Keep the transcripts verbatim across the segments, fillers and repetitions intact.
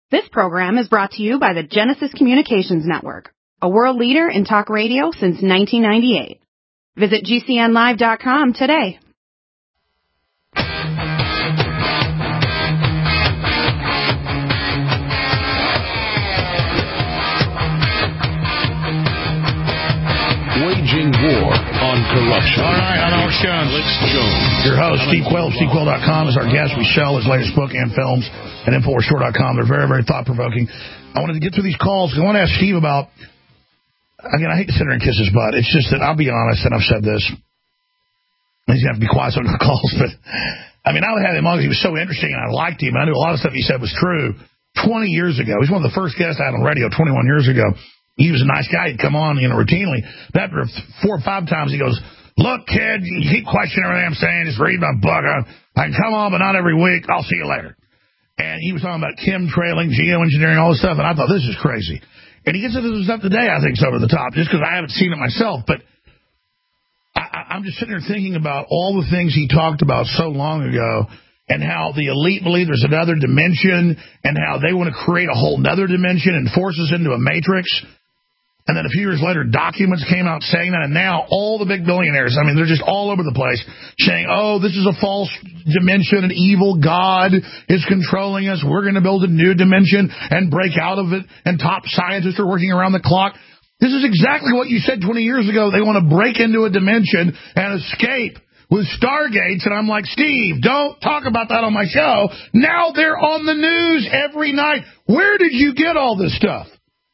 This program is brought to you by the Genesis Communications Network, a world leader in talk radio since nineteen ninety-eight. Visit G C N live dot com today. Waging war on corruption. All right, on our show, Alex Jones. Your host, Steve Quayle, Steve Quayle dot com is our guest. We sell his latest book and films at Infowars Store dot com. They're very, very thought-provoking. I wanted to get through these calls because I want to ask Steve about, again, I hate to sit there and kiss his butt. It's just that, I'll be honest, and I've said this. He's going to have to be quiet on the calls, but, I mean, I would have him on because he was so interesting, and I liked him. I knew a lot of stuff he said was true twenty years ago. He's one of the first guests I had on radio twenty-one years ago. He was a nice guy. He'd come on, you know, routinely. But after four or five times, he goes, look, kid, you keep questioning everything I'm saying. Just read my book. I, I can come on, but not every week. I'll see you later. And he was talking about chemtrailing, geoengineering, all this stuff. And I thought, this is crazy. And he gets into some stuff today, I think, is over the top, just because I haven't seen it myself. But I, I'm just sitting there thinking about all the things he talked about so long ago and how the elite believe there's another dimension and how they want to create a whole nother dimension and force us into a matrix. And then a few years later, documents came out saying that, and now all the big billionaires, I mean, they're just all over the place saying, oh, this is a false dimension, an evil God is controlling us, we're going to build a new dimension and break out of it, and top scientists are working around the clock. This is exactly what you said twenty years ago. They want to break into a dimension and escape with Stargates, and I'm like, Steve, don't talk about that on my show. Now they're on the news every night. Where did you get all this stuff?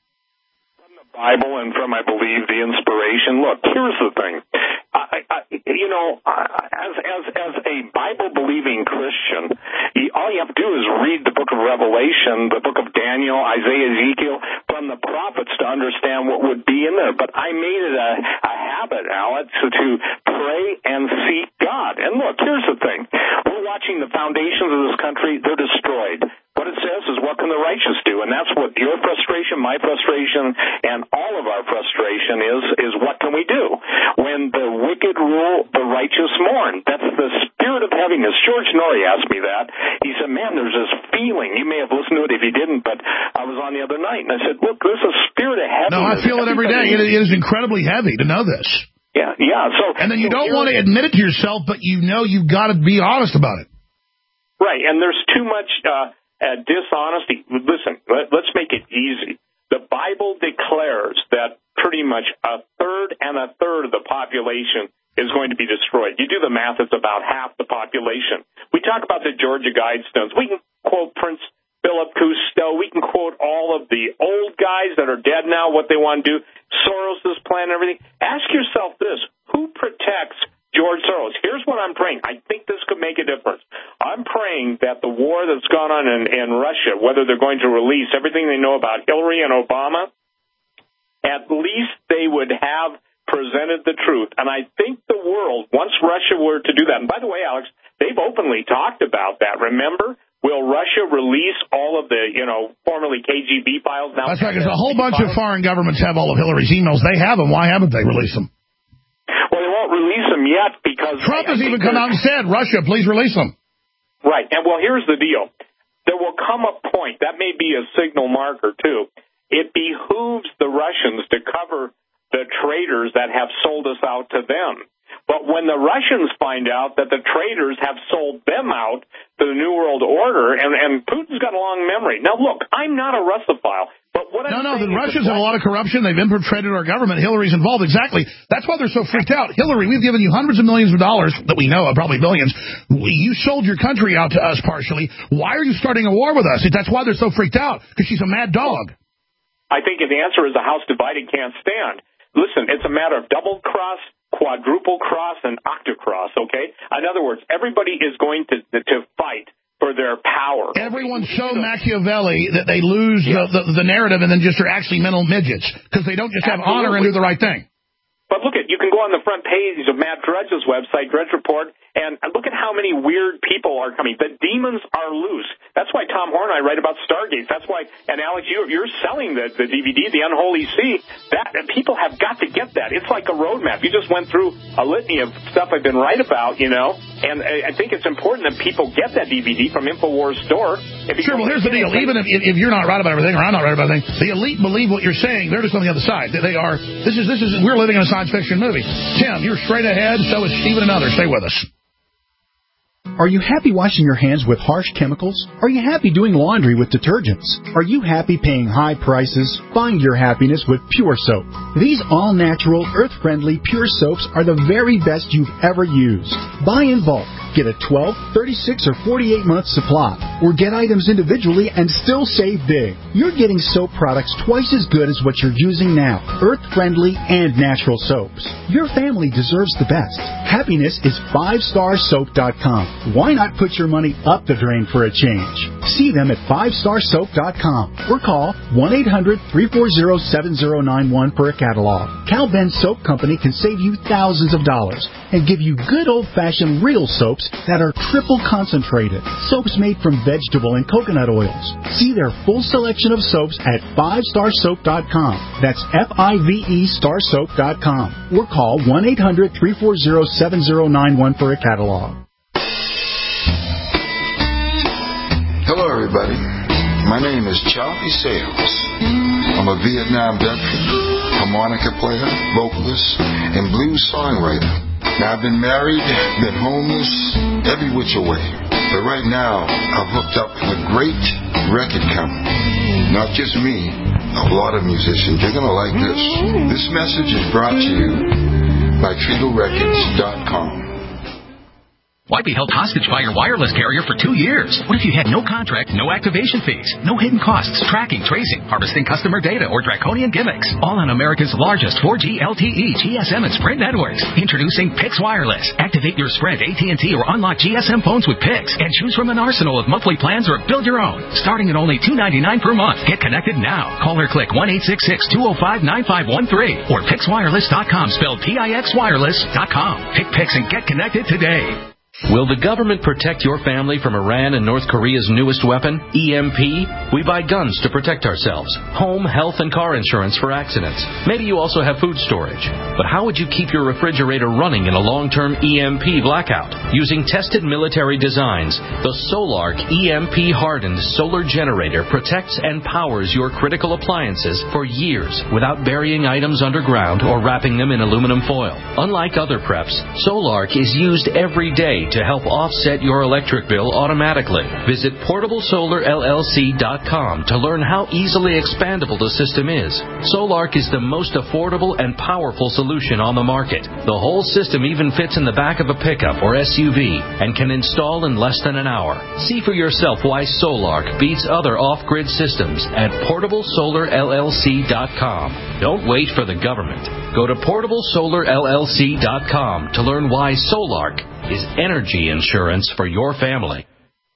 Bible and from, I believe, the inspiration. Look, here's the thing. I, I, you know, as as as a Bible-believing Christian, all you have to do is read the book of Revelation, the book of Daniel, Isaiah, Ezekiel, from the prophets to understand what would be in there. But I made it a, a habit, Alex, to, to pray and seek God. And look, here's the thing. We're watching the foundations of this country. They're destroyed. What it says is, what can the righteous do? And that's what your frustration, my frustration, and all of our frustration is, is what can we do? When the wicked rule, the righteous mourn. That's the spirit of heaviness. George Norrie asked me that. He said, man, there's this feeling. You may have listened to it if you didn't, but I was on the other night, and I said, look, there's a spirit of heaviness. No, I feel it every day. It is incredibly heavy to know this. Yeah, yeah. So, and then you so don't want to admit it to yourself, but you know you've got to be honest about it. Right, and there's too much... Uh, Uh, dishonesty. Listen, let, let's make it easy. The Bible declares that pretty much a third and a third of the population is going to be destroyed. You do the math, it's about half the population. We talk about the Georgia Guidestones. We can quote Prince Philip Cousteau. We can quote all of the old guys that are dead now, what they want to do, Soros' plan and everything. Ask yourself this, who protects George Soros? Here's what I'm praying. I think this could make a difference. I'm praying that the war that's gone on in, in Russia, whether they're going to release everything they know about Hillary and Obama, at least they would have presented the truth. And I think the world, once Russia were to do that, and by the way, Alex, they've openly talked about that. Remember? Will Russia release all of the, you know, formerly K G B files? Now, that's right, because a whole bunch files? of foreign governments have all of Hillary's emails. They have them. Why haven't they released them? Well, they won't release them yet because... Trump has even come out and said, Russia, please release them. Right. And, well, here's the deal. There will come a point, that may be a signal marker, too. It behooves the Russians to cover the traitors that have sold us out to them. But when the Russians find out that the traitors have sold them out to the New World Order, and, and Putin's got a long memory. Now, look, I'm not a Russophile, but what no, I'm No, no, saying the is Russians have a lot of corruption. They've infiltrated our government. Hillary's involved. Exactly. That's why they're so freaked out. Hillary, we've given you hundreds of millions of dollars that we know of, probably billions. You sold your country out to us partially. Why are you starting a war with us? That's why they're so freaked out, because she's a mad dog. I think the answer is a house divided can't stand. Listen, it's a matter of double cross, quadruple cross, and octocross, okay? In other words, everybody is going to to fight for their power. Everyone's so Machiavelli that they lose yeah. the, the, the narrative and then just are actually mental midgets because they don't just have Absolutely. honor and do the right thing. But look, at you can go on the front page of Matt Drudge's website, Drudge Report, And look at how many weird people are coming. The demons are loose. That's why Tom Horn and I write about Stargates. That's why, and Alex, you, you're selling the, the D V D, The Unholy Sea. That, and people have got to get that. It's like a roadmap. You just went through a litany of stuff I've been right about, you know, and I, I think it's important that people get that D V D from InfoWars store. Sure, well, here's the deal. Even if, if you're not right about everything, or I'm not right about everything, the elite believe what you're saying. They're just on the other side. They are, this is, this is, we're living in a science fiction movie. Tim, you're straight ahead. So is Stephen and others. Stay with us. Are you happy washing your hands with harsh chemicals? Are you happy doing laundry with detergents? Are you happy paying high prices? Find your happiness with Pure Soap. These all-natural, earth-friendly Pure Soaps are the very best you've ever used. Buy in bulk. Get a twelve, thirty-six, or forty-eight month supply. Or get items individually and still save big. You're getting soap products twice as good as what you're using now. Earth-friendly and natural soaps. Your family deserves the best. Happiness is five star soap dot com. Why not put your money up the drain for a change? See them at five star soap dot com or call one eight hundred, three four zero, seven zero nine one for a catalog. Cal Ben Soap Company can save you thousands of dollars and give you good old-fashioned real soaps that are triple concentrated. Soaps made from vegetable and coconut oils. See their full selection of soaps at five star soap dot com. That's F I V E star soap dot com or call one eight hundred, three four zero, seven zero nine one for a catalog. Hello, everybody. My name is Charlie Sales. I'm a Vietnam veteran, harmonica player, vocalist, and blues songwriter. Now, I've been married, been homeless, every which way. But right now, I've hooked up with a great record company. Not just me, a lot of musicians. You're going to like this. This message is brought to you by Treagle Records dot com. Why be held hostage by your wireless carrier for two years? What if you had no contract, no activation fees, no hidden costs, tracking, tracing, harvesting customer data, or draconian gimmicks? All on America's largest four G L T E, G S M, and Sprint networks. Introducing Pix Wireless. Activate your Sprint, A T and T, or unlock G S M phones with Pix, and choose from an arsenal of monthly plans or build your own. Starting at only two ninety-nine per month. Get connected now. Call or click one eight six six, two oh five, nine five one three or Pix Wireless dot com, spelled P I X Wireless dot com. Pick Pix and get connected today. Will the government protect your family from Iran and North Korea's newest weapon, E M P? We buy guns to protect ourselves, home, health, and car insurance for accidents. Maybe you also have food storage. But how would you keep your refrigerator running in a long-term E M P blackout? Using tested military designs, the Solark E M P-hardened solar generator protects and powers your critical appliances for years without burying items underground or wrapping them in aluminum foil. Unlike other preps, Solark is used every day to help offset your electric bill automatically. Visit portable solar L L C dot com to learn how easily expandable the system is. Solark is the most affordable and powerful solution on the market. The whole system even fits in the back of a pickup or S U V and can install in less than an hour. See for yourself why Solark beats other off-grid systems at portable solar L L C dot com. Don't wait for the government. Go to portable solar L L C dot com to learn why Solark is energy insurance for your family.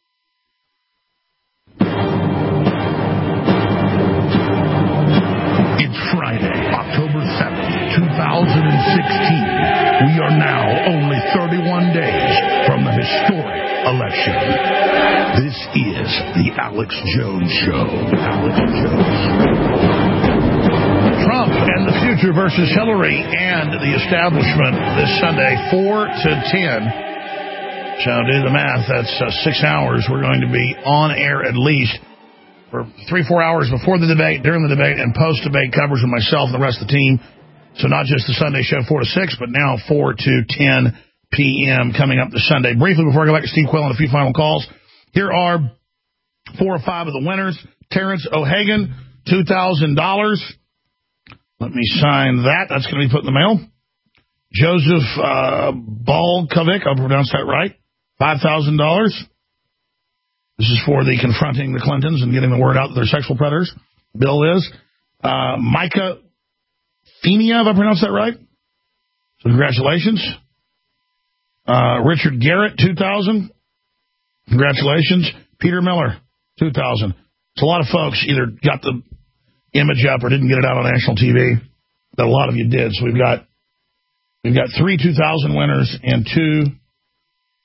It's Friday, October seventh, two thousand sixteen. We are now only thirty-one days from the historic election. This is the Alex Jones Show. Alex Jones. Trump and the future versus Hillary and the establishment this Sunday, four to ten. So do the math. That's uh, six hours. We're going to be on air at least for three, four hours before the debate, during the debate, and post-debate coverage with myself and the rest of the team. So not just the Sunday show four to six, but now four to ten p.m. coming up this Sunday. Briefly, before I go back to Steve Quayle and a few final calls, here are four or five of the winners. Terrence O'Hagan, two thousand dollars. Let me sign that. That's going to be put in the mail. Joseph uh, Balkovic, I'll pronounce that right, five thousand dollars. This is for the confronting the Clintons and getting the word out that they're sexual predators. Bill is. Uh, Micah Fenia, if I pronounce that right. So congratulations. Uh, Richard Garrett, two thousand dollars. Congratulations. Peter Miller, two thousand dollars. So a lot of folks either got the image up or didn't get it out on national T V. But a lot of you did. So we've got we've got three two thousand winners and two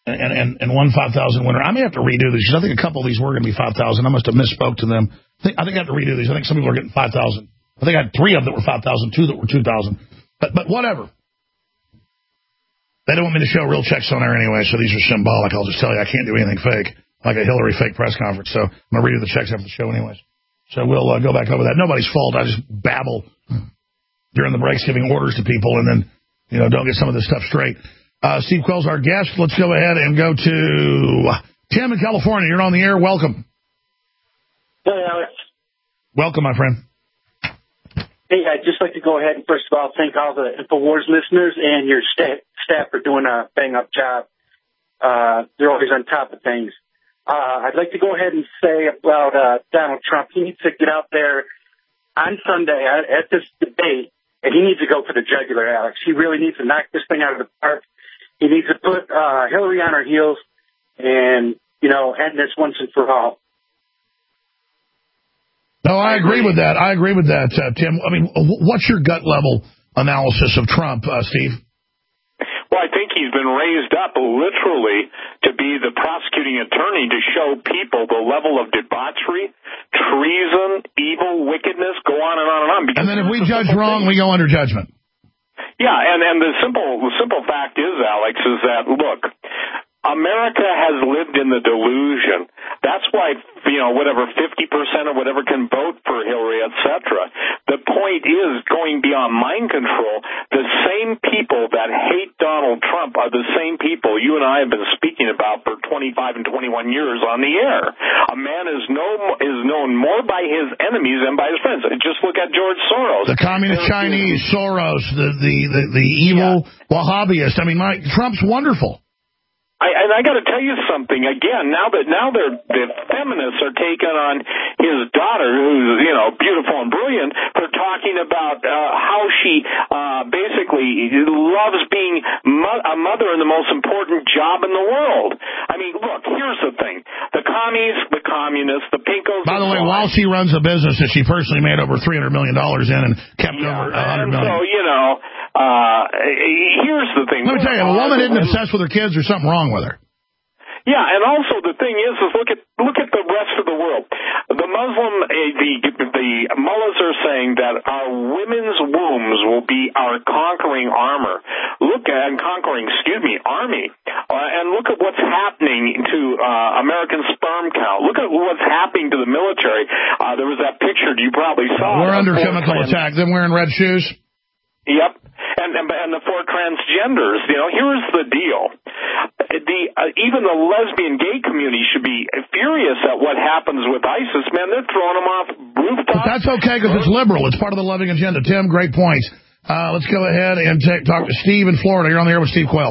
and, and, and one five thousand winner. I may have to redo these because I think a couple of these were going to be five thousand. I must have misspoke to them. I think, I think I have to redo these. I think some people are getting five thousand. I think I had three of them that were five thousand, two that were two thousand. But, but whatever. They don't want me to show real checks on there anyway, so these are symbolic. I'll just tell you, I can't do anything fake, like a Hillary fake press conference. So I'm going to redo the checks after the show anyways. So we'll uh, go back over that. Nobody's fault. I just babble during the breaks giving orders to people and then, you know, don't get some of this stuff straight. Uh, Steve Quayle's our guest. Let's go ahead and go to Tim in California. You're on the air. Welcome. Hey, Alex. Welcome, my friend. Hey, I'd just like to go ahead and first of all thank all the InfoWars listeners and your sta- staff for doing a bang-up job. Uh, they're always on top of things. Uh, I'd like to go ahead and say about uh, Donald Trump, he needs to get out there on Sunday at this debate, and he needs to go for the jugular, Alex. He really needs to knock this thing out of the park. He needs to put uh, Hillary on her heels and, you know, end this once and for all. No, I agree with that. I agree with that, uh, Tim. I mean, what's your gut level analysis of Trump, uh, Steve? Well, I think he's been raised up literally to be the prosecuting attorney to show people the level of debauchery, treason, evil, wickedness, go on and on and on. And then if we judge wrong, we go under judgment. Yeah, and, and the simple the simple fact is, Alex, is that, look, America has lived in the delusion. That's why, you know, whatever, fifty percent or whatever can vote for Hillary, et cetera. The point is, going beyond mind control, the same people that hate Donald Trump are the same people you and I have been speaking about for twenty-five and twenty-one years on the air. A man is, no, is known more by his enemies than by his friends. Just look at George Soros. The communist Chinese, Soros, the, the, the, the evil yeah. Wahhabist. I mean, my, Trump's wonderful. I, and I got to tell you something again. Now that now they're, the feminists are taking on his daughter, who's you know beautiful and brilliant, for talking about uh, how she uh, basically loves being mo- a mother in the most important job in the world. I mean, look, here's the thing: the commies, the communists, the pinkos. By the way, while she runs a business that she personally made over three hundred million dollars in and kept yeah, over a hundred million. So you know, uh, here's the thing. Let me tell you, if a woman isn't obsessed with her kids, there's something wrong with her. Yeah, and also the thing is, is look at look at the rest of the world. The Muslim, uh, the the mullahs are saying that our women's wombs will be our conquering armor. Look at and conquering, excuse me, army, uh, and look at what's happening to uh, American sperm count. Look at what's happening to the military. Uh, there was that picture you probably saw. We're under chemical trans- attack. Them wearing red shoes. Yep, and, and and the four transgenders. You know, here's the deal: the uh, even the lesbian gay community should be furious at what happens with ISIS. Man, they're throwing them off rooftops. But that's okay because it's liberal. It's part of the loving agenda. Tim, great points. Uh, let's go ahead and take, talk to Steve in Florida. You're on the air with Steve Quayle.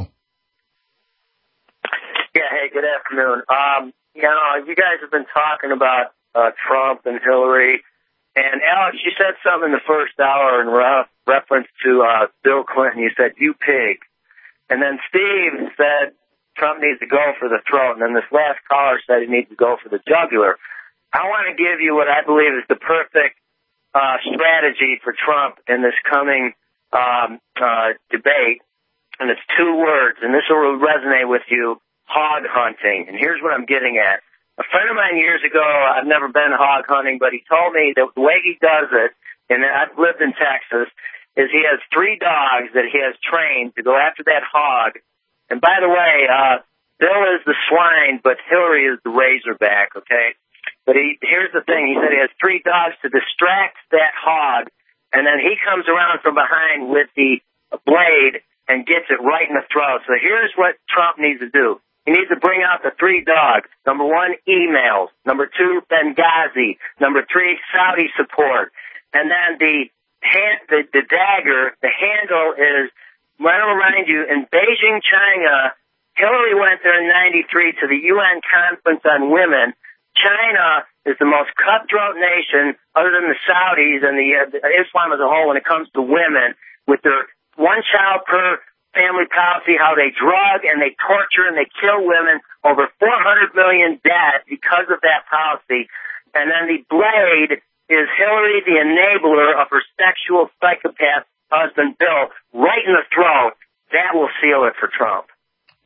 Yeah. Hey, good afternoon. Um, you know, you guys have been talking about uh, Trump and Hillary. And, Alex, you said something in the first hour in re- reference to uh, Bill Clinton. You said, you pig. And then Steve said Trump needs to go for the throat. And then this last caller said he needs to go for the jugular. I want to give you what I believe is the perfect uh, strategy for Trump in this coming um, uh, debate. And it's two words, and this will resonate with you, hog hunting. And here's what I'm getting at. A friend of mine years ago, I've never been hog hunting, but he told me that the way he does it, and I've lived in Texas, is he has three dogs that he has trained to go after that hog. And by the way, uh, Bill is the swine, but Hillary is the razorback, okay? But he, here's the thing. He said he has three dogs to distract that hog, and then he comes around from behind with the blade and gets it right in the throat. So here's what Trump needs to do. He needs to bring out the three dogs. Number one, emails. Number two, Benghazi. Number three, Saudi support. And then the hand, the, the dagger, the handle is, I want to remind you, in Beijing, China, Hillary went there in ninety-three to the U N Conference on Women. China is the most cutthroat nation, other than the Saudis and the uh, Islam as a whole, when it comes to women, with their one child per family policy, how they drug and they torture and they kill women, over four hundred million dead because of that policy. And then the blade is Hillary, the enabler of her sexual psychopath husband, Bill, right in the throat. That will seal it for Trump. Uh,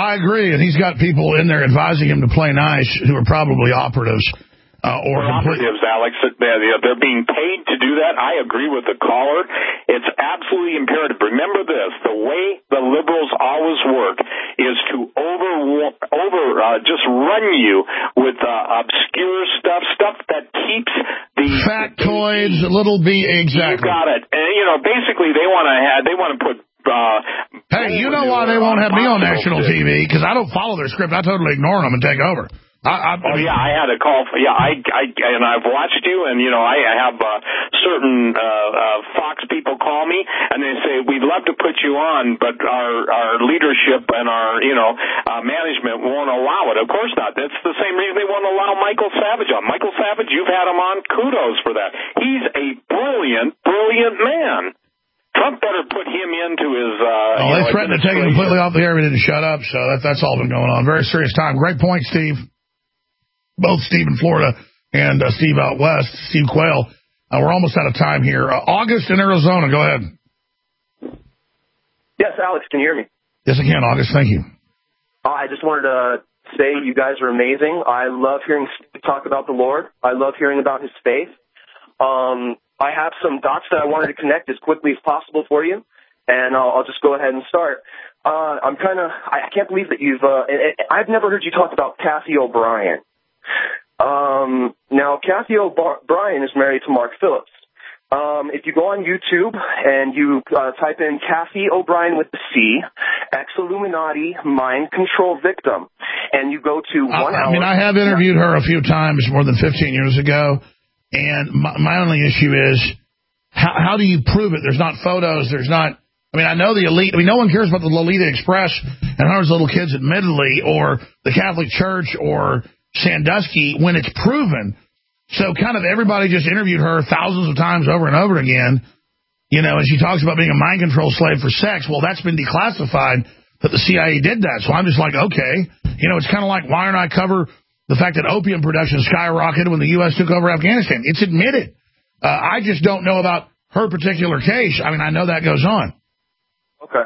I agree, and he's got people in there advising him to play nice who are probably operatives. Uh, or operatives, Alex, they're, they're being paid to do that. I agree with the caller. It's absolutely imperative. Remember this, the way the liberals always work is to over, over uh, just run you with uh, obscure stuff, stuff that keeps the... Factoids, the, little b, exactly. You got it. And, you know, basically they want to have, they want to put... Uh, hey, you know why they won't have me on national T V? Because I don't follow their script. I totally ignore them and take over. I, I, oh yeah, I had a call. For, yeah, I, I, and I've watched you, and you know, I have uh, certain uh, uh, Fox people call me, and they say we'd love to put you on, but our our leadership and our you know uh, management won't allow it. Of course not. That's the same reason they won't allow Michael Savage on. Michael Savage, you've had him on. Kudos for that. He's a brilliant, brilliant man. Trump better put him into his... Uh, oh, they know, threatened to take him completely off the air. We didn't shut up, so that, that's all been going on. Very serious time. Great point, Steve. Both Steve in Florida and uh, Steve out west, Steve Quayle. Uh, we're almost out of time here. Uh, August in Arizona, go ahead. Yes, Alex, can you hear me? Yes, I can, August. Thank you. Uh, I just wanted to say you guys are amazing. I love hearing Steve talk about the Lord. I love hearing about his faith. Um, I have some dots that I wanted to connect as quickly as possible for you, and I'll, I'll just go ahead and start. Uh, I'm kind of, I can't believe that you've, uh, I've never heard you talk about Kathy O'Brien. Um, now, Kathy O'Brien is married to Mark Phillips. Um, if you go on YouTube and you uh, type in Kathy O'Brien with the C, ex-Illuminati mind control victim, and you go to one I, hour... I mean, I have interviewed her a few times more than fifteen years ago, and my, my only issue is, how, how do you prove it? There's not photos, there's not... I mean, I know the elite... I mean, no one cares about the Lolita Express and hundreds of little kids admittedly, or the Catholic Church, or Sandusky, when it's proven. So kind of everybody just interviewed her thousands of times over and over again, you know, and she talks about being a mind control slave for sex. Well, that's been declassified that the C I A did that. So I'm just like, okay. You know, it's kind of like, why don't I cover the fact that opium production skyrocketed when the U S took over Afghanistan? It's admitted. Uh, I just don't know about her particular case. I mean, I know that goes on. Okay.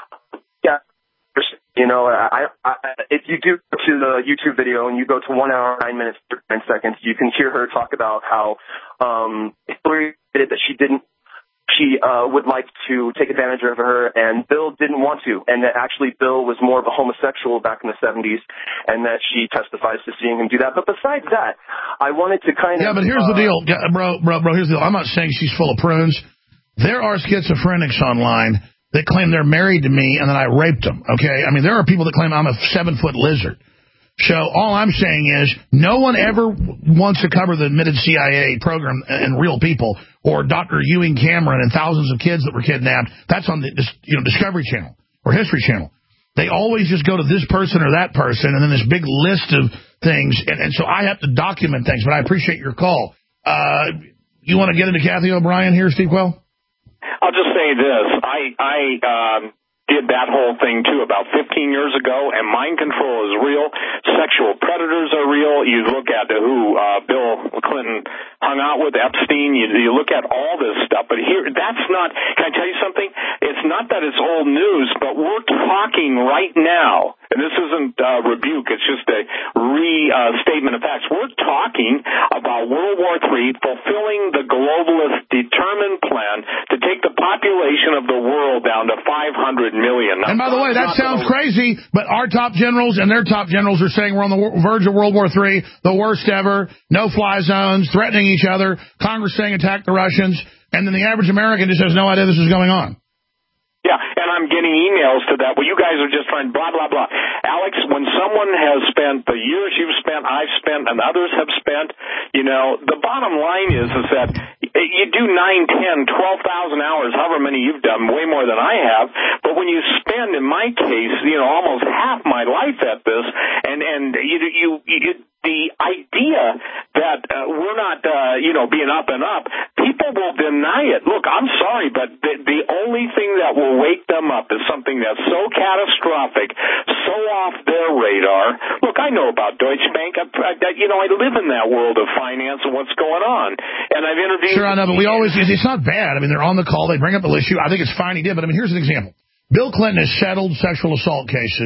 Yeah. You know, I, I, if you do go to the YouTube video and you go to one hour, nine minutes, nine seconds, you can hear her talk about how um, Hillary admitted that she didn't, she uh, would like to take advantage of her, and Bill didn't want to, and that actually Bill was more of a homosexual back in the seventies, and that she testifies to seeing him do that. But besides that, I wanted to kind yeah, of... Yeah, but here's uh, the deal, bro, bro, bro, here's the deal. I'm not saying she's full of prunes. There are schizophrenics online that claim they're married to me and that I raped them, okay? I mean, there are people that claim I'm a seven-foot lizard. So all I'm saying is no one ever wants to cover the admitted C I A program and real people, or Doctor Ewing Cameron and thousands of kids that were kidnapped. That's on the you know Discovery Channel or History Channel. They always just go to this person or that person, and then this big list of things. And, and so I have to document things, but I appreciate your call. Uh, you want to get into Kathy O'Brien here, Steve Quayle? I'll just say this. I, I um, did that whole thing, too, about fifteen years ago, and mind control is real. Sexual predators are real. You look at who uh, Bill Clinton hung out with, Epstein. You, you look at all this stuff. But here, that's not, can I tell you something? It's not that it's old news, but we're talking right now, and this isn't uh, rebuke, it's just a restatement uh, of facts. We're talking about World War Three fulfilling the globalist determined plan to take the population of the world down to five hundred million. Now, and by the way, that sounds crazy, but our top generals and their top generals are saying we're on the verge of World War Three, the worst ever, no-fly zones, threatening each other, Congress saying attack the Russians, and then the average American just has no idea this is going on. Yeah, and I'm getting emails to that. Well, you guys are just trying blah, blah, blah. Alex, when someone has spent the years you've spent, I've spent, and others have spent, you know, the bottom line is is that you do nine, ten, twelve thousand hours, however many you've done, way more than I have. But when you spend, in my case, you know, almost half my life at this, and, and you, you, you the idea that uh, we're not, uh, you know, being up and up, people will deny it. Look, I'm sorry, but the, the only thing that will wake them up is something that's so catastrophic, so off their radar. Look, I know about Deutsche Bank. I, I, you know, I live in that world of finance and what's going on. And I've interviewed... Sure, I know, but we always... It's not bad. I mean, they're on the call. They bring up the issue. I think it's fine he did, but I mean, here's an example. Bill Clinton has settled sexual assault cases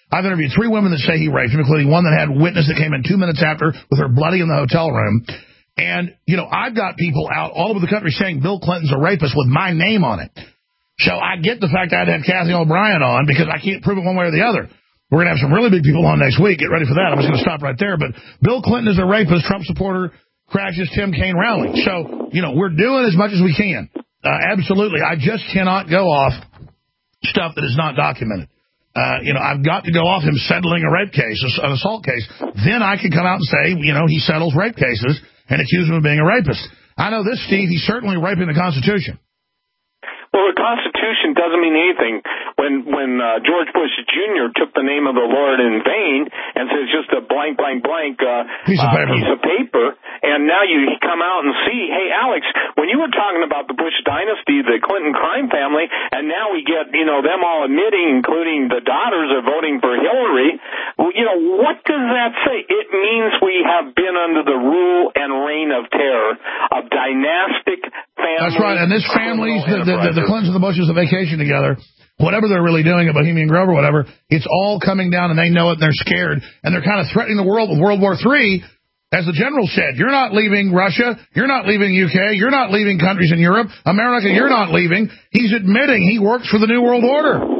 I've interviewed three women that say he raped them, including one that had a witness that came in two minutes after with her bloody in the hotel room. And, you know, I've got people out all over the country saying Bill Clinton's a rapist with my name on it. So I get the fact I had to have Kathy O'Brien on because I can't prove it one way or the other. We're going to have some really big people on next week. Get ready for that. I'm just going to stop right there. But Bill Clinton is a rapist, Trump supporter, crashes Tim Kaine rally. So, you know, we're doing as much as we can. Uh, absolutely. I just cannot go off stuff that is not documented. Uh, you know, I've got to go off him settling a rape case, an assault case. Then I can come out and say, you know, he settles rape cases and accuse him of being a rapist. I know this, Steve, he's certainly raping the Constitution. Well, the Constitution doesn't mean anything when when uh, George Bush Junior took the name of the Lord in vain and says just a blank, blank, blank uh, piece, of uh, piece of paper, and now you come out and see, hey, Alex, when you were talking about the Bush dynasty, the Clinton crime family, and now we get, you know, them all admitting, including the daughters, are voting for Hillary, well, you know, what does that say? It means we have been under the rule and reign of terror of dynastic families. That's right, and this family's, the, the, the, the Clintons and the Bushes, the vacation together, whatever they're really doing at Bohemian Grove or whatever, it's all coming down, and they know it, and they're scared, and they're kind of threatening the world with World War Three. As the general said, you're not leaving Russia, you're not leaving U K, you're not leaving countries in Europe, America, you're not leaving. He's admitting he works for the New World Order.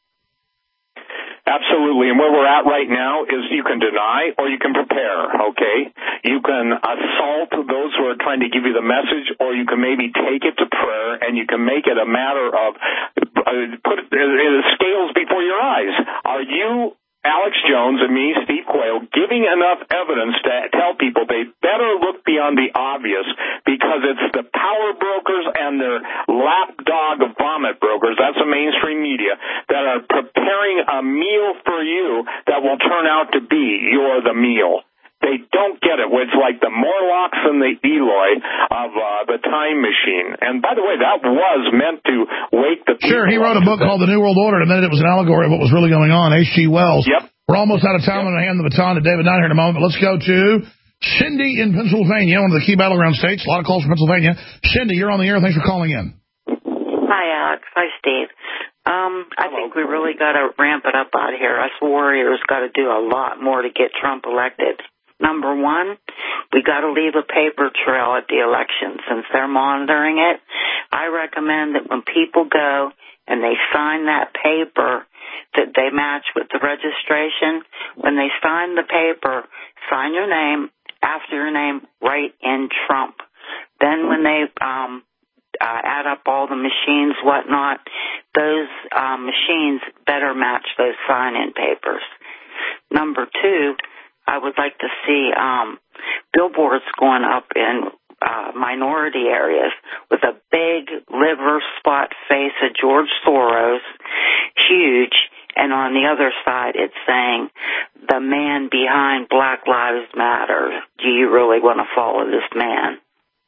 Absolutely, and where we're at right now is you can deny or you can prepare, okay? You can assault those who are trying to give you the message, or you can maybe take it to prayer, and you can make it a matter of uh, put it, uh, scales before your eyes. Are you, Alex Jones and me, Steve Quayle, giving enough evidence to tell people they better look beyond the obvious, because it's the power brokers and their lapdog vomit brokers, that's the mainstream media, that are preparing a meal for you that will turn out to be you're the meal. They don't get it. It's like the Morlocks and the Eloi of uh, the time machine. And by the way, that was meant to wake the people. Sure, he wrote a book called The New World Order, and then it was an allegory of what was really going on. H G Wells. Yep. We're almost out of time. I'm going to hand the baton to David Knight here in a moment. But let's go to Cindy in Pennsylvania, one of the key battleground states. A lot of calls from Pennsylvania. Cindy, you're on the air. Thanks for calling in. Hi, Alex. Hi, Steve. Um, I think we really got to ramp it up out here. Us warriors got to do a lot more to get Trump elected. Number one, we got to leave a paper trail at the election. Since they're monitoring it, I recommend that when people go and they sign that paper that they match with the registration, when they sign the paper, sign your name, after your name, write in Trump. Then when they um, uh, add up all the machines, whatnot, those uh, machines better match those sign-in papers. Number two, I would like to see um, billboards going up in uh, minority areas with a big liver spot face of George Soros, huge, and on the other side it's saying, the man behind Black Lives Matter. Do you really want to follow this man?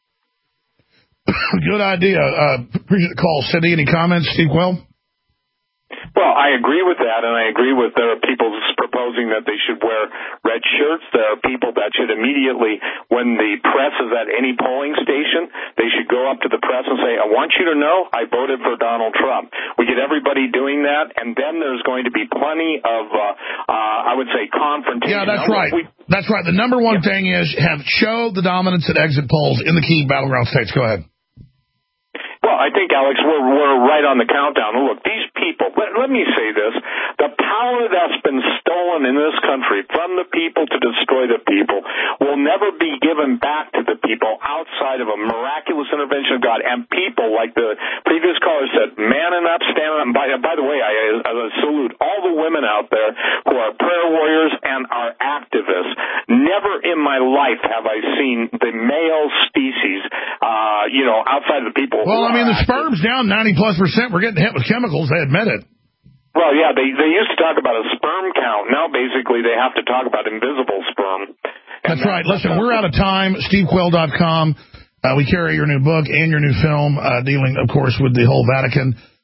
Good idea. Uh, appreciate the call. Cindy, any comments? Steve Quayle? Well, I agree with that, and I agree with there are people proposing that they should wear red shirts. There are people that should immediately, when the press is at any polling station, they should go up to the press and say, I want you to know I voted for Donald Trump. We get everybody doing that, and then there's going to be plenty of, uh, uh, I would say, confrontation. Yeah, that's right. We, that's right. The number one yeah. thing is have show the dominance at exit polls in the key battleground states. Go ahead. Well, I think, Alex, we're, we're right on the countdown. Look, these people, let, let me say this, the power that's been stolen in this country from the people to destroy the people will never be given back to the people outside of a miraculous intervention of God. And people, like the previous caller said, manning up, standing up. By, by the way, I, I salute all the women out there who are prayer warriors and are activists. Never in my life have I seen the male species, uh, you know, outside of the people. Well, I mean, the sperm's down ninety plus percent. We're getting hit with chemicals. They admit it. Well, yeah, they they used to talk about a sperm count. Now, basically, they have to talk about invisible sperm. That's right. Listen, we're out of time. Steve Quayle dot com. Uh, we carry your new book and your new film uh, dealing, of course, with the whole Vatican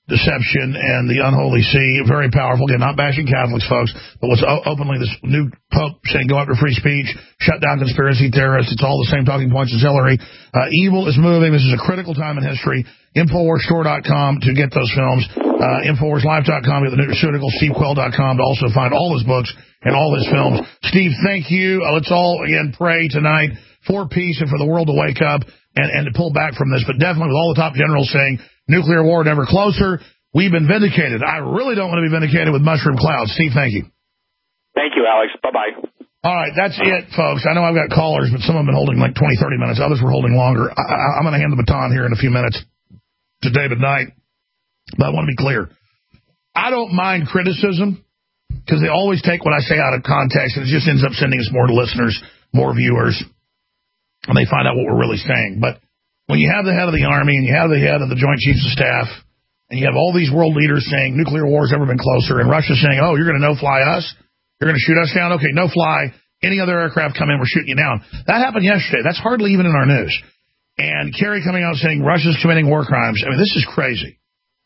deception and the unholy see, very powerful. Again, not bashing Catholics, folks, but what's openly this new Pope saying go after free speech, shut down conspiracy theorists. It's all the same talking points as Hillary. Uh, evil is moving. This is a critical time in history. Infowars Store dot com to get those films. Uh, Infowars Live dot com, get the nutraceuticals, Steve Quayle dot com to also find all his books and all his films. Steve, thank you. Uh, let's all, again, pray tonight for peace and for the world to wake up and, and to pull back from this. But definitely with all the top generals saying nuclear war never closer, we've been vindicated. I really don't want to be vindicated with mushroom clouds. Steve, thank you. Thank you, Alex. Bye-bye. All right, that's it, folks. I know I've got callers, but some have been holding like twenty, thirty minutes. Others were holding longer. I, I, I'm going to hand the baton here in a few minutes to David Knight. But I want to be clear. I don't mind criticism because they always take what I say out of context, and it just ends up sending us more listeners, more viewers, and they find out what we're really saying. But when you have the head of the Army and you have the head of the Joint Chiefs of Staff and you have all these world leaders saying nuclear war has never been closer, and Russia saying, oh, you're going to no-fly us? You're going to shoot us down? Okay, no-fly. Any other aircraft come in, we're shooting you down. That happened yesterday. That's hardly even in our news. And Kerry coming out saying Russia's committing war crimes. I mean, this is crazy.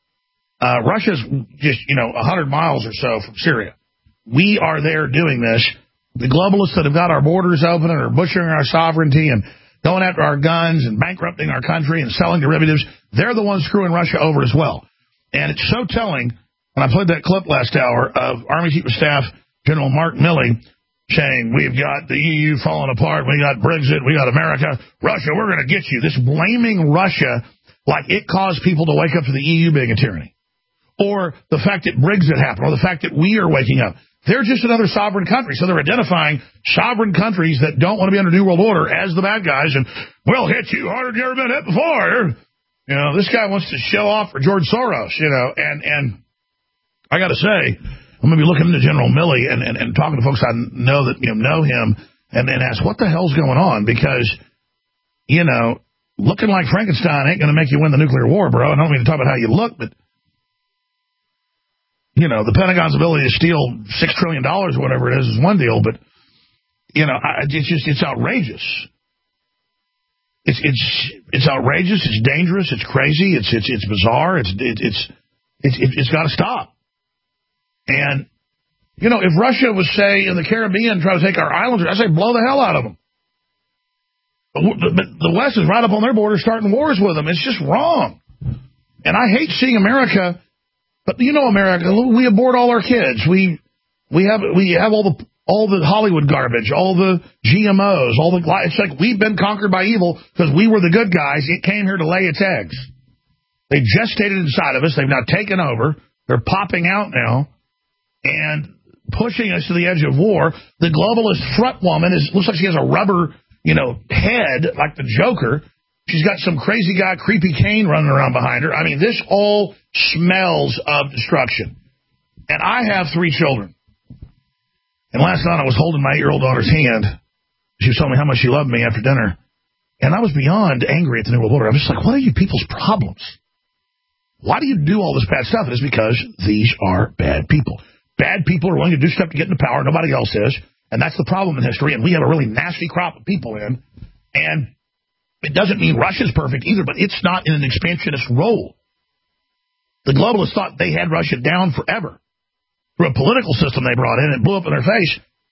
Uh, Russia's just, you know, one hundred miles or so from Syria. We are there doing this. The globalists that have got our borders open and are butchering our sovereignty and going after our guns and bankrupting our country and selling derivatives, they're the ones screwing Russia over as well. And it's so telling, when I played that clip last hour of Army Chief of Staff General Mark Milley saying, we've got the E U falling apart, we got Brexit, we got America, Russia, we're going to get you. This blaming Russia like it caused people to wake up to the E U being a tyranny. Or the fact that Brexit happened, or the fact that we are waking up. They're just another sovereign country, so they're identifying sovereign countries that don't want to be under New World Order as the bad guys, and we'll hit you harder than you ever been hit before. You know, this guy wants to show off for George Soros, you know, and, and I got to say, I'm going to be looking into General Milley and, and, and talking to folks I know that, you know, know him, and then ask, what the hell's going on? Because, you know, looking like Frankenstein ain't going to make you win the nuclear war, bro. I don't mean to talk about how you look, but you know, the Pentagon's ability to steal six trillion dollars or whatever it is is one deal, but, you know, I, it's just, it's outrageous. It's, it's, it's outrageous. It's dangerous. It's crazy. It's, it's, it's bizarre. It's, it, it's, it's, it's got to stop. And, you know, if Russia was, say, in the Caribbean trying to take our islands, I say blow the hell out of them. But the West is right up on their border starting wars with them. It's just wrong. And I hate seeing America. But you know, America, we abort all our kids. We we have we have all the all the Hollywood garbage, all the G M Os, all the. It's like we've been conquered by evil because we were the good guys. It came here to lay its eggs. They gestated inside of us. They've now taken over. They're popping out now and pushing us to the edge of war. The globalist front woman is looks like she has a rubber, you know, head like the Joker. She's got some crazy guy, Creepy Kane, running around behind her. I mean, this all smells of destruction. And I have three children. And last night I was holding my eight-year-old daughter's hand. She was telling me how much she loved me after dinner. And I was beyond angry at the New World Order. I was just like, what are you people's problems? Why do you do all this bad stuff? And it's because these are bad people. Bad people are willing to do stuff to get into power. Nobody else is. And that's the problem in history. And we have a really nasty crop of people in. And it doesn't mean Russia's perfect either, but it's not in an expansionist role. The globalists thought they had Russia down forever through a political system they brought in and blew up in their face.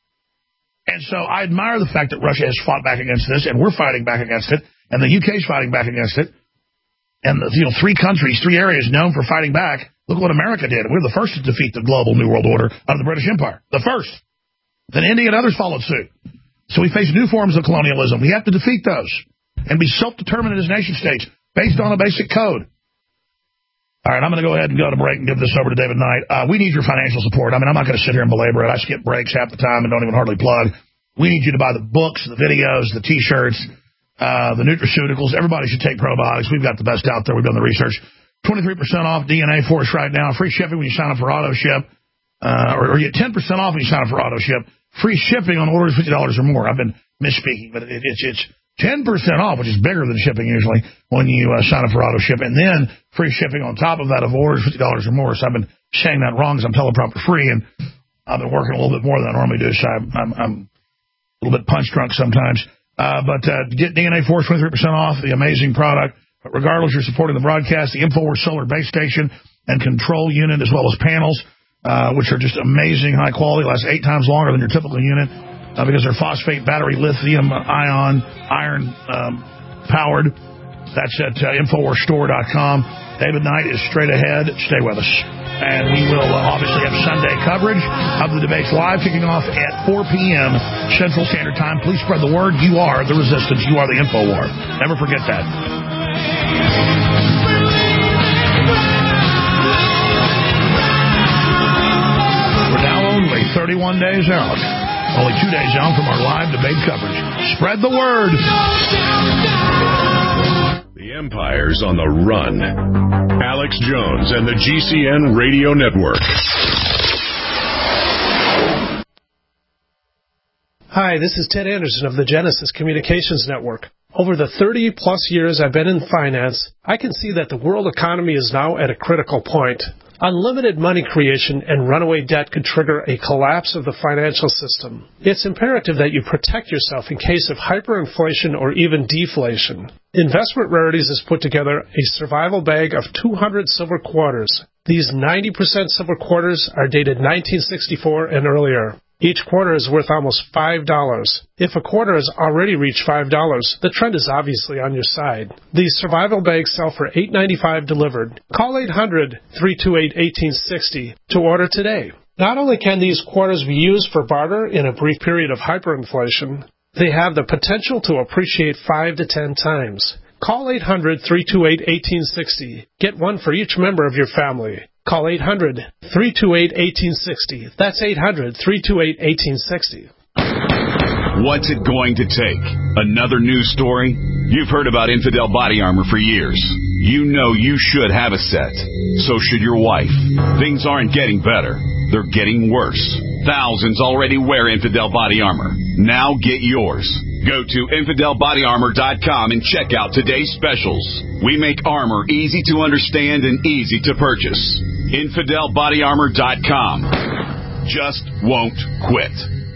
And so I admire the fact that Russia has fought back against this, and we're fighting back against it, and the U K's fighting back against it. And, the, you know, three countries, three areas known for fighting back. Look what America did. We're the first to defeat the global New World Order under the British Empire. The first. Then India and others followed suit. So we face new forms of colonialism. We have to defeat those and be self-determined as nation states based on a basic code. All right, I'm going to go ahead and go to break and give this over to David Knight. Uh, we need your financial support. I mean, I'm not going to sit here and belabor it. I skip breaks half the time and don't even hardly plug. We need you to buy the books, the videos, the T-shirts, uh, the nutraceuticals. Everybody should take probiotics. We've got the best out there. We've done the research. twenty-three percent off D N A for us right now. Free shipping when you sign up for AutoShip. Uh, or, or you get ten percent off when you sign up for AutoShip. Free shipping on orders fifty dollars or more. I've been misspeaking, but it, it's it's ten percent off, which is bigger than shipping usually when you uh, sign up for AutoShip. And then free shipping on top of that of orders fifty dollars or more. So I've been saying that wrong because I'm teleprompter free, and I've been working a little bit more than I normally do, so I'm, I'm, I'm a little bit punch drunk sometimes. Uh, but uh, get D N A Force twenty-three percent off, the amazing product But regardless, you're supporting the broadcast, the InfoWars solar base station and control unit, as well as panels, uh, which are just amazing, high quality, last eight times longer than your typical unit uh, because they're phosphate, battery, lithium, ion, iron um, powered. That's at uh, InfoWars Store dot com. David Knight is straight ahead. Stay with us. And we will uh, obviously have Sunday coverage of the debates live, kicking off at four p.m. Central Standard Time. Please spread the word. You are the resistance. You are the InfoWar. Never forget that. We're now only thirty-one days out. Only two days out from our live debate coverage. Spread the word. The Empire's on the run. Alex Jones and the G C N Radio Network. Hi, this is Ted Anderson of the Genesis Communications Network. Over the thirty-plus years I've been in finance, I can see that the world economy is now at a critical point. Unlimited money creation and runaway debt could trigger a collapse of the financial system. It's imperative that you protect yourself in case of hyperinflation or even deflation. Investment Rarities has put together a survival bag of two hundred silver quarters. These ninety percent silver quarters are dated nineteen sixty-four and earlier. Each quarter is worth almost five dollars. If a quarter has already reached five dollars, the trend is obviously on your side. These survival bags sell for eight ninety-five delivered. Call eight hundred, three two eight, one eight six zero to order today. Not only can these quarters be used for barter in a brief period of hyperinflation, they have the potential to appreciate five to ten times. Call eight hundred, three two eight, one eight six zero. Get one for each member of your family. Call eight hundred, three two eight, one eight six zero. That's eight hundred, three two eight, one eight six zero. What's it going to take? Another news story? You've heard about Infidel Body Armor for years. You know you should have a set. So should your wife. Things aren't getting better. They're getting worse. Thousands already wear Infidel Body Armor. Now get yours. Go to Infidel Body Armor dot com and check out today's specials. We make armor easy to understand and easy to purchase. Infidel Body Armor dot com. Just won't quit.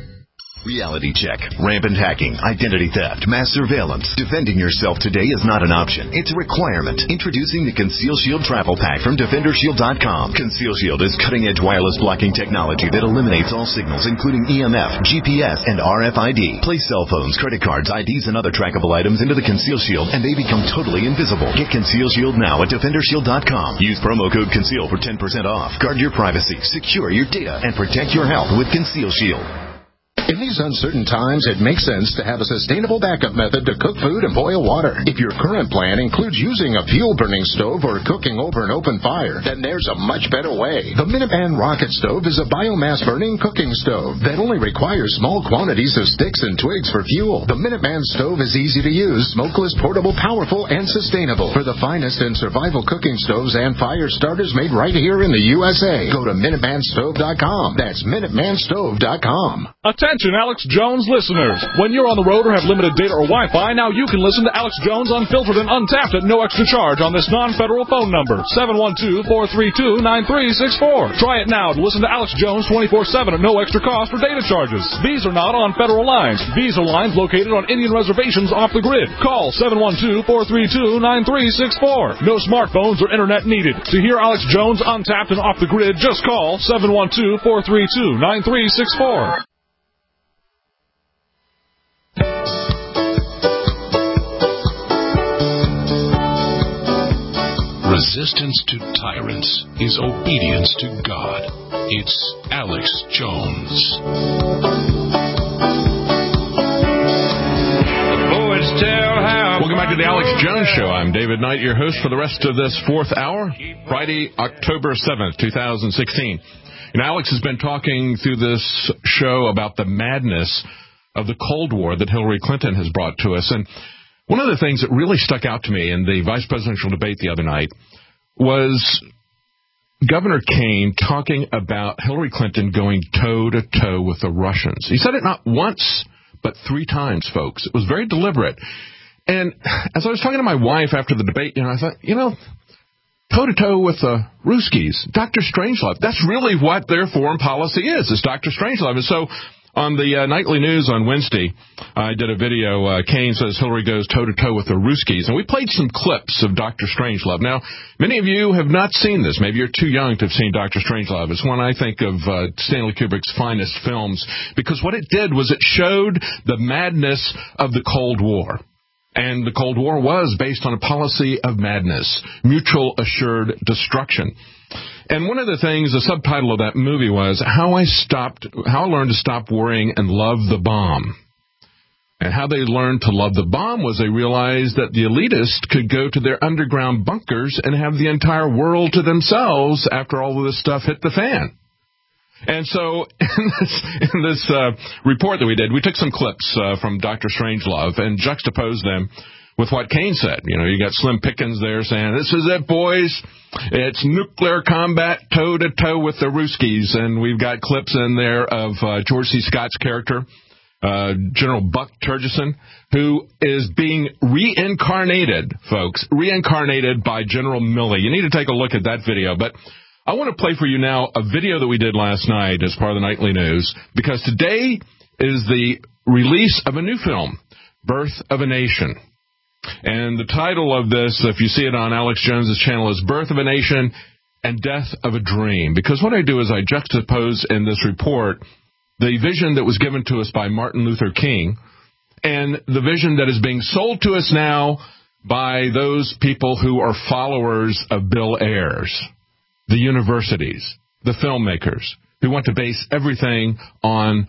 Reality check, rampant hacking, identity theft, mass surveillance. Defending yourself today is not an option. It's a requirement. Introducing the Conceal Shield Travel Pack from Defender Shield dot com. Conceal Shield is cutting-edge wireless blocking technology that eliminates all signals, including E M F, G P S, and R F I D. Place cell phones, credit cards, I Ds, and other trackable items into the Conceal Shield, and they become totally invisible. Get Conceal Shield now at Defender Shield dot com. Use promo code CONCEAL for ten percent off. Guard your privacy, secure your data, and protect your health with Conceal Shield. In these uncertain times, it makes sense to have a sustainable backup method to cook food and boil water. If your current plan includes using a fuel-burning stove or cooking over an open fire, then there's a much better way. The Minuteman Rocket Stove is a biomass-burning cooking stove that only requires small quantities of sticks and twigs for fuel. The Minuteman Stove is easy to use, smokeless, portable, powerful, and sustainable. For the finest in survival cooking stoves and fire starters made right here in the U S A, go to Minuteman Stove dot com. That's Minuteman Stove dot com. Attention, Alex Jones listeners. When you're on the road or have limited data or Wi-Fi, now you can listen to Alex Jones Unfiltered and Untapped at no extra charge on this non-federal phone number, seven one two, four three two, nine three six four. Try it now to listen to Alex Jones twenty-four seven at no extra cost for data charges. These are not on federal lines. These are lines located on Indian reservations off the grid. Call seven one two, four three two, nine three six four. No smartphones or internet needed. To hear Alex Jones Untapped and Off the Grid, just call seven one two, four three two, nine three six four. Resistance to tyrants is obedience to God. It's Alex Jones. Welcome back to the Alex Jones Show. I'm David Knight, your host for the rest of this fourth hour, Friday, October seventh, twenty sixteen. You know, Alex has been talking through this show about the madness of the Cold War that Hillary Clinton has brought to us. And one of the things that really stuck out to me in the vice presidential debate the other night was Governor Kaine talking about Hillary Clinton going toe-to-toe with the Russians. He said it not once, but three times, folks. It was very deliberate. And as I was talking to my wife after the debate, you know, I thought, you know, toe-to-toe with the Ruskies, Doctor Strangelove, that's really what their foreign policy is, is Doctor Strangelove. And so On the uh, nightly news on Wednesday, I did a video. Uh, Kane says Hillary goes toe-to-toe with the Ruskies. And we played some clips of Doctor Strangelove. Now, many of you have not seen this. Maybe you're too young to have seen Doctor Strangelove. It's one, I think, of uh, Stanley Kubrick's finest films. Because what it did was it showed the madness of the Cold War. And the Cold War was based on a policy of madness, mutual assured destruction. And one of the things, the subtitle of that movie was how I stopped, how I learned to stop worrying and love the bomb. And how they learned to love the bomb was they realized that the elitists could go to their underground bunkers and have the entire world to themselves after all of this stuff hit the fan. And so in this, in this uh, report that we did, we took some clips uh, from Doctor Strangelove and juxtaposed them with what Kane said. You know, you got Slim Pickens there saying, this is it, boys. It's nuclear combat toe-to-toe with the Ruskies. And we've got clips in there of uh, George C. Scott's character, uh, General Buck Turgison, who is being reincarnated, folks, reincarnated by General Milley. You need to take a look at that video. But I want to play for you now a video that we did last night as part of the nightly news, because today is the release of a new film, Birth of a Nation. And the title of this, if you see it on Alex Jones's channel, is Birth of a Nation and Death of a Dream. Because what I do is I juxtapose in this report the vision that was given to us by Martin Luther King and the vision that is being sold to us now by those people who are followers of Bill Ayers, the universities, the filmmakers, who want to base everything on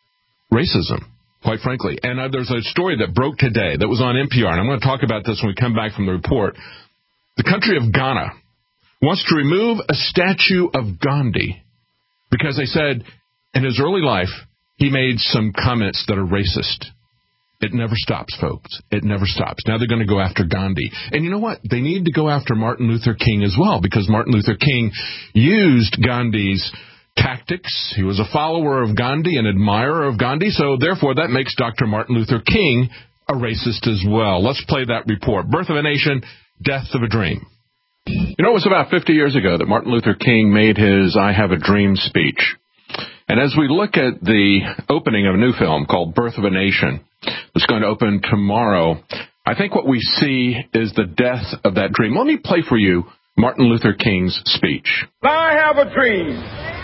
racism, quite frankly. And uh, there's a story that broke today that was on N P R, and I'm going to talk about this when we come back from the report. The country of Ghana wants to remove a statue of Gandhi because they said in his early life he made some comments that are racist. It never stops, folks. It never stops. Now they're going to go after Gandhi. And you know what? They need to go after Martin Luther King as well, because Martin Luther King used Gandhi's tactics. He was a follower of Gandhi, an admirer of Gandhi, so therefore that makes Doctor Martin Luther King a racist as well. Let's play that report. Birth of a Nation, Death of a Dream. You know, it was about fifty years ago that Martin Luther King made his I Have a Dream speech. And as we look at the opening of a new film called Birth of a Nation, it's going to open tomorrow, I think what we see is the death of that dream. Let me play for you Martin Luther King's speech. I have a dream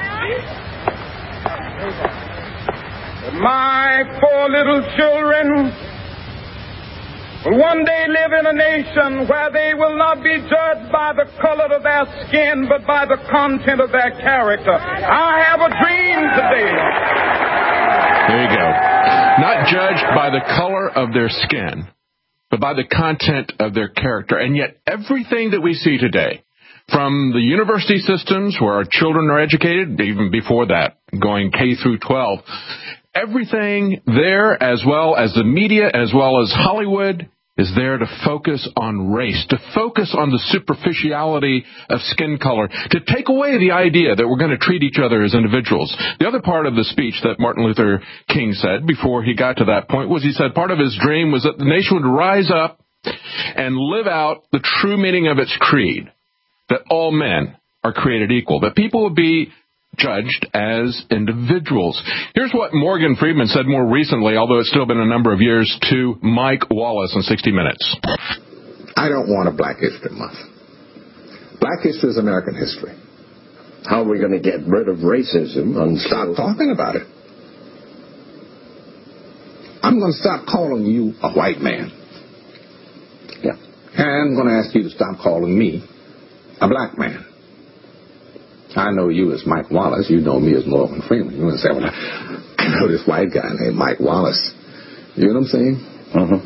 that my four little children will one day live in a nation where they will not be judged by the color of their skin, but by the content of their character. I have a dream today. There you go. Not judged by the color of their skin, but by the content of their character. And yet everything that we see today, from the university systems where our children are educated, even before that, going K through twelve, everything there, as well as the media, as well as Hollywood, is there to focus on race, to focus on the superficiality of skin color, to take away the idea that we're going to treat each other as individuals. The other part of the speech that Martin Luther King said before he got to that point was he said part of his dream was that the nation would rise up and live out the true meaning of its creed, that all men are created equal, that people would be judged as individuals. Here's what Morgan Freeman said more recently, although it's still been a number of years, to Mike Wallace in sixty minutes. I don't want a Black History Month. Black history is American history. How are we going to get rid of racism? And stop talking about it. I'm going to stop calling you a white man. Yeah. And I'm going to ask you to stop calling me a black man. I know you as Mike Wallace. You know me as Morgan Freeman. You're going to say, well, I know this white guy named Mike Wallace. You know what I'm saying? Uh-huh.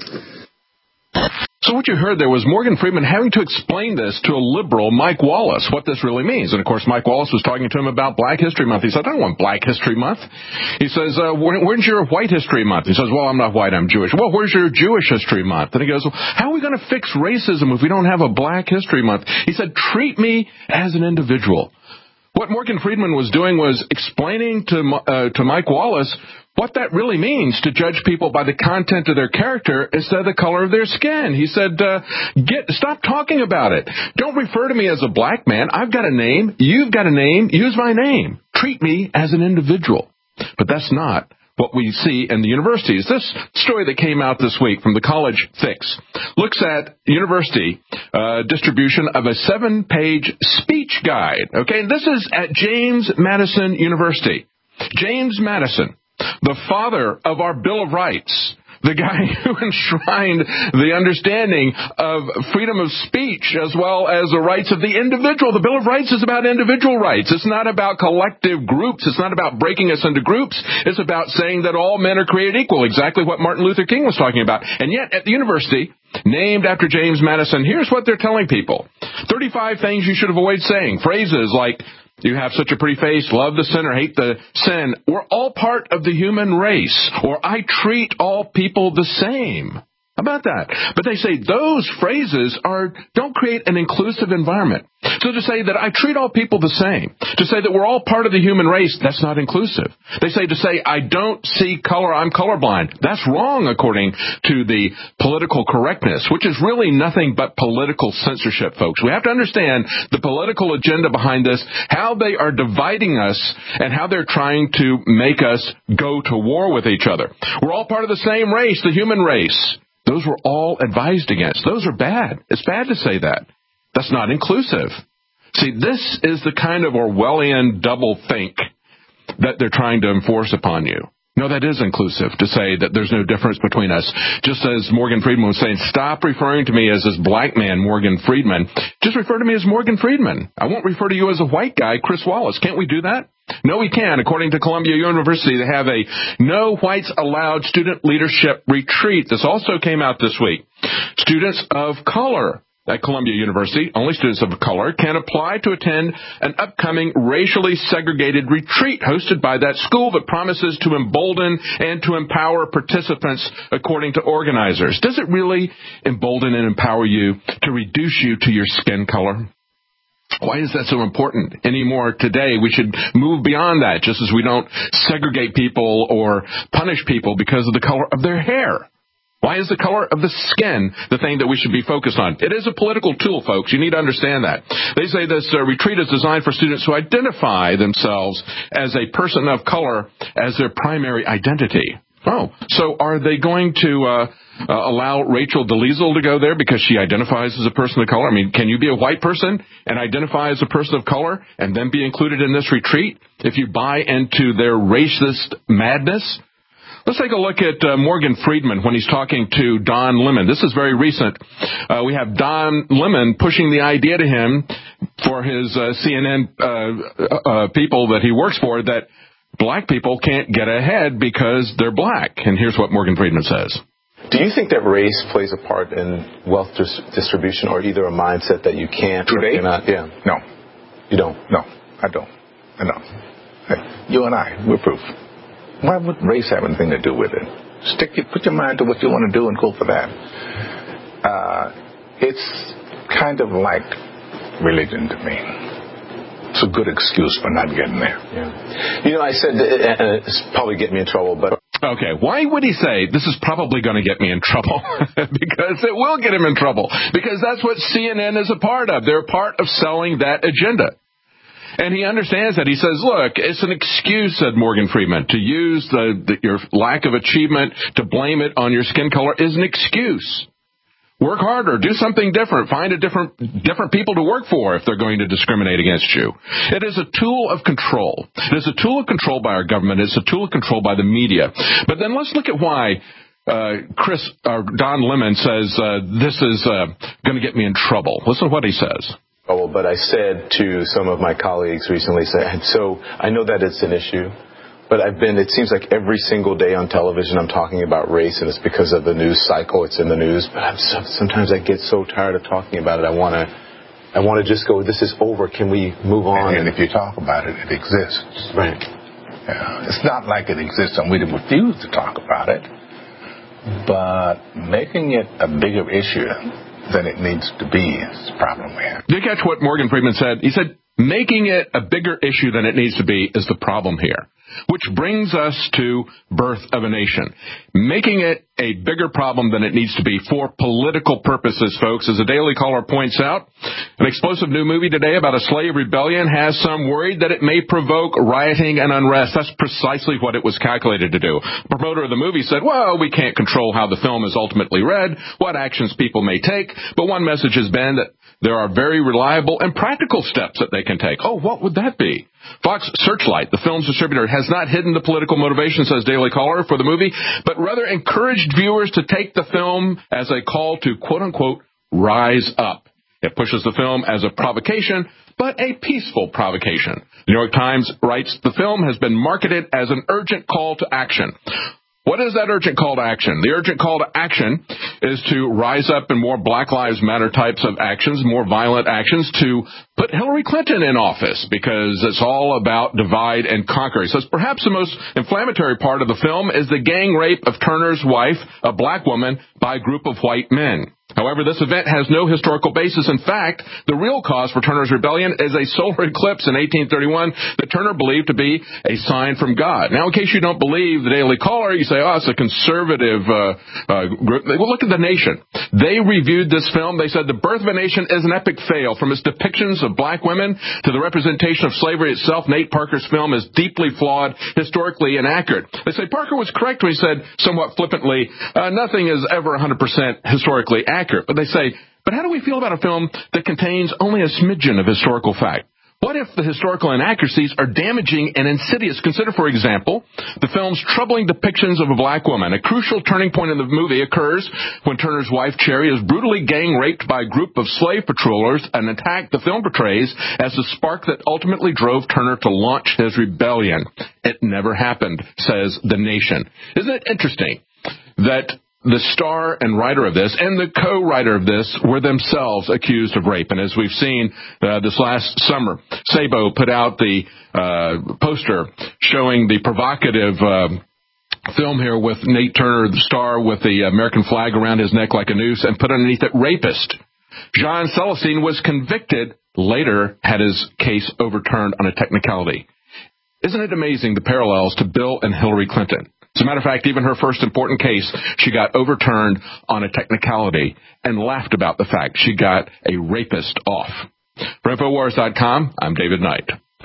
So what you heard there was Morgan Freeman having to explain this to a liberal, Mike Wallace, what this really means. And, of course, Mike Wallace was talking to him about Black History Month. He said, I don't want Black History Month. He says, uh, where's your White History Month? He says, well, I'm not white, I'm Jewish. Well, where's your Jewish History Month? And he goes, well, how are we going to fix racism if we don't have a Black History Month? He said, treat me as an individual. What Morgan Freeman was doing was explaining to uh, to Mike Wallace what that really means to judge people by the content of their character instead of the color of their skin. He said, uh, "Get stop talking about it. Don't refer to me as a black man. I've got a name. You've got a name. Use my name. Treat me as an individual." But that's not what we see in the universities. This story that came out this week from the College Fix looks at university uh, distribution of a seven-page speech guide. Okay, and this is at James Madison University. James Madison, the father of our Bill of Rights, the guy who enshrined the understanding of freedom of speech as well as the rights of the individual. The Bill of Rights is about individual rights. It's not about collective groups. It's not about breaking us into groups. It's about saying that all men are created equal, exactly what Martin Luther King was talking about. And yet, at the university, named after James Madison, here's what they're telling people. thirty-five things you should avoid saying. Phrases like, you have such a pretty face, love the sinner, hate the sin. We're all part of the human race. Or I treat all people the same. How about that? But they say those phrases are don't create an inclusive environment. So to say that I treat all people the same, to say that we're all part of the human race, that's not inclusive. They say to say I don't see color, I'm colorblind. That's wrong according to the political correctness, which is really nothing but political censorship, folks. We have to understand the political agenda behind this, how they are dividing us, and how they're trying to make us go to war with each other. We're all part of the same race, the human race. Those were all advised against. Those are bad. It's bad to say that. That's not inclusive. See, this is the kind of Orwellian double think that they're trying to enforce upon you. No, that is inclusive, to say that there's no difference between us. Just as Morgan Freeman was saying, stop referring to me as this black man, Morgan Freeman. Just refer to me as Morgan Freeman. I won't refer to you as a white guy, Chris Wallace. Can't we do that? No, we can. According to Columbia University, they have a No Whites Allowed Student Leadership Retreat. This also came out this week. Students of color at Columbia University, only students of color, can apply to attend an upcoming racially segregated retreat hosted by that school that promises to embolden and to empower participants according to organizers. Does it really embolden and empower you to reduce you to your skin color? Why is that so important anymore today? We should move beyond that, just as we don't segregate people or punish people because of the color of their hair. Why is the color of the skin the thing that we should be focused on? It is a political tool, folks. You need to understand that. They say this uh, retreat is designed for students who identify themselves as a person of color as their primary identity. Oh, so are they going to uh, uh, allow Rachel DeLiesel to go there because she identifies as a person of color? I mean, can you be a white person and identify as a person of color and then be included in this retreat if you buy into their racist madness? Let's take a look at uh, Morgan Freeman when he's talking to Don Lemon. This is very recent. Uh, we have Don Lemon pushing the idea to him for his uh, C N N uh, uh, people that he works for that black people can't get ahead because they're black. And here's what Morgan Freeman says. Do you think that race plays a part in wealth dis- distribution or either a mindset that you can't Today? or cannot? Yeah. No. You don't? No, I don't. I don't. Hey, you and I, we're proof. Why would race have anything to do with it? Stick your, put your mind to what you want to do and go for that. Uh, it's kind of like religion to me. It's a good excuse for not getting there. Yeah. You know, I said that, and it's probably getting me in trouble, but... Okay, why would he say this is probably going to get me in trouble? Because it will get him in trouble. Because that's what C N N is a part of. They're a part of selling that agenda. And he understands that. He says, look, it's an excuse, said Morgan Freeman, to use the, the your lack of achievement, to blame it on your skin color is an excuse. Work harder. Do something different. Find a different different people to work for if they're going to discriminate against you. It is a tool of control. It is a tool of control by our government. It's a tool of control by the media. But then let's look at why uh, Chris or Don Lemon says uh, this is uh, going to get me in trouble. Listen to what he says. Oh, but I said to some of my colleagues recently, so I know that it's an issue. But I've been, it seems like every single day on television I'm talking about race, and it's because of the news cycle. It's in the news. But I'm so, sometimes I get so tired of talking about it. I want to I want to just go, this is over. Can we move on? And, and if you talk about it, it exists. Right. Yeah. It's not like it exists and we refuse to talk about it. But making it a bigger issue than it needs to be is the problem we have. Did you catch what Morgan Freeman said? He said, making it a bigger issue than it needs to be is the problem here. Which brings us to Birth of a Nation. Making it a bigger problem than it needs to be for political purposes, folks. As the Daily Caller points out, an explosive new movie today about a slave rebellion has some worried that it may provoke rioting and unrest. That's precisely what it was calculated to do. The promoter of the movie said, well, we can't control how the film is ultimately read, what actions people may take, but one message has been that there are very reliable and practical steps that they can take. Oh, what would that be? Fox Searchlight, the film's distributor, has not hidden the political motivation, says Daily Caller, for the movie, but rather encouraged viewers to take the film as a call to, quote-unquote, rise up. It pushes the film as a provocation, but a peaceful provocation. The New York Times writes, the film has been marketed as an urgent call to action. What is that urgent call to action? The urgent call to action is to rise up in more Black Lives Matter types of actions, more violent actions, to put Hillary Clinton in office, because it's all about divide and conquer. He says perhaps the most inflammatory part of the film is the gang rape of Turner's wife, a black woman, by a group of white men. However, this event has no historical basis. In fact, the real cause for Turner's rebellion is a solar eclipse in eighteen thirty-one that Turner believed to be a sign from God. Now, in case you don't believe the Daily Caller, you say, oh, it's a conservative uh, uh, group. Well, look at The Nation. They reviewed this film. They said The Birth of a Nation is an epic fail. From its depictions of black women to the representation of slavery itself, Nate Parker's film is deeply flawed, historically inaccurate. They say Parker was correct when he said, somewhat flippantly, uh, nothing is ever one hundred percent historically accurate. Accurate. But they say, but how do we feel about a film that contains only a smidgen of historical fact? What if the historical inaccuracies are damaging and insidious? Consider, for example, the film's troubling depictions of a black woman. A crucial turning point in the movie occurs when Turner's wife, Cherry, is brutally gang raped by a group of slave patrollers, an attack the film portrays as the spark that ultimately drove Turner to launch his rebellion. It never happened, says The Nation. Isn't it interesting that the star and writer of this and the co-writer of this were themselves accused of rape? And as we've seen uh, this last summer, Sabo put out the uh, poster showing the provocative uh, film here with Nate Turner, the star, with the American flag around his neck like a noose, and put underneath it, rapist. John Celestine was convicted, later had his case overturned on a technicality. Isn't it amazing the parallels to Bill and Hillary Clinton? As a matter of fact, even her first important case, she got overturned on a technicality and laughed about the fact she got a rapist off. For Infowars dot com, I'm David Knight.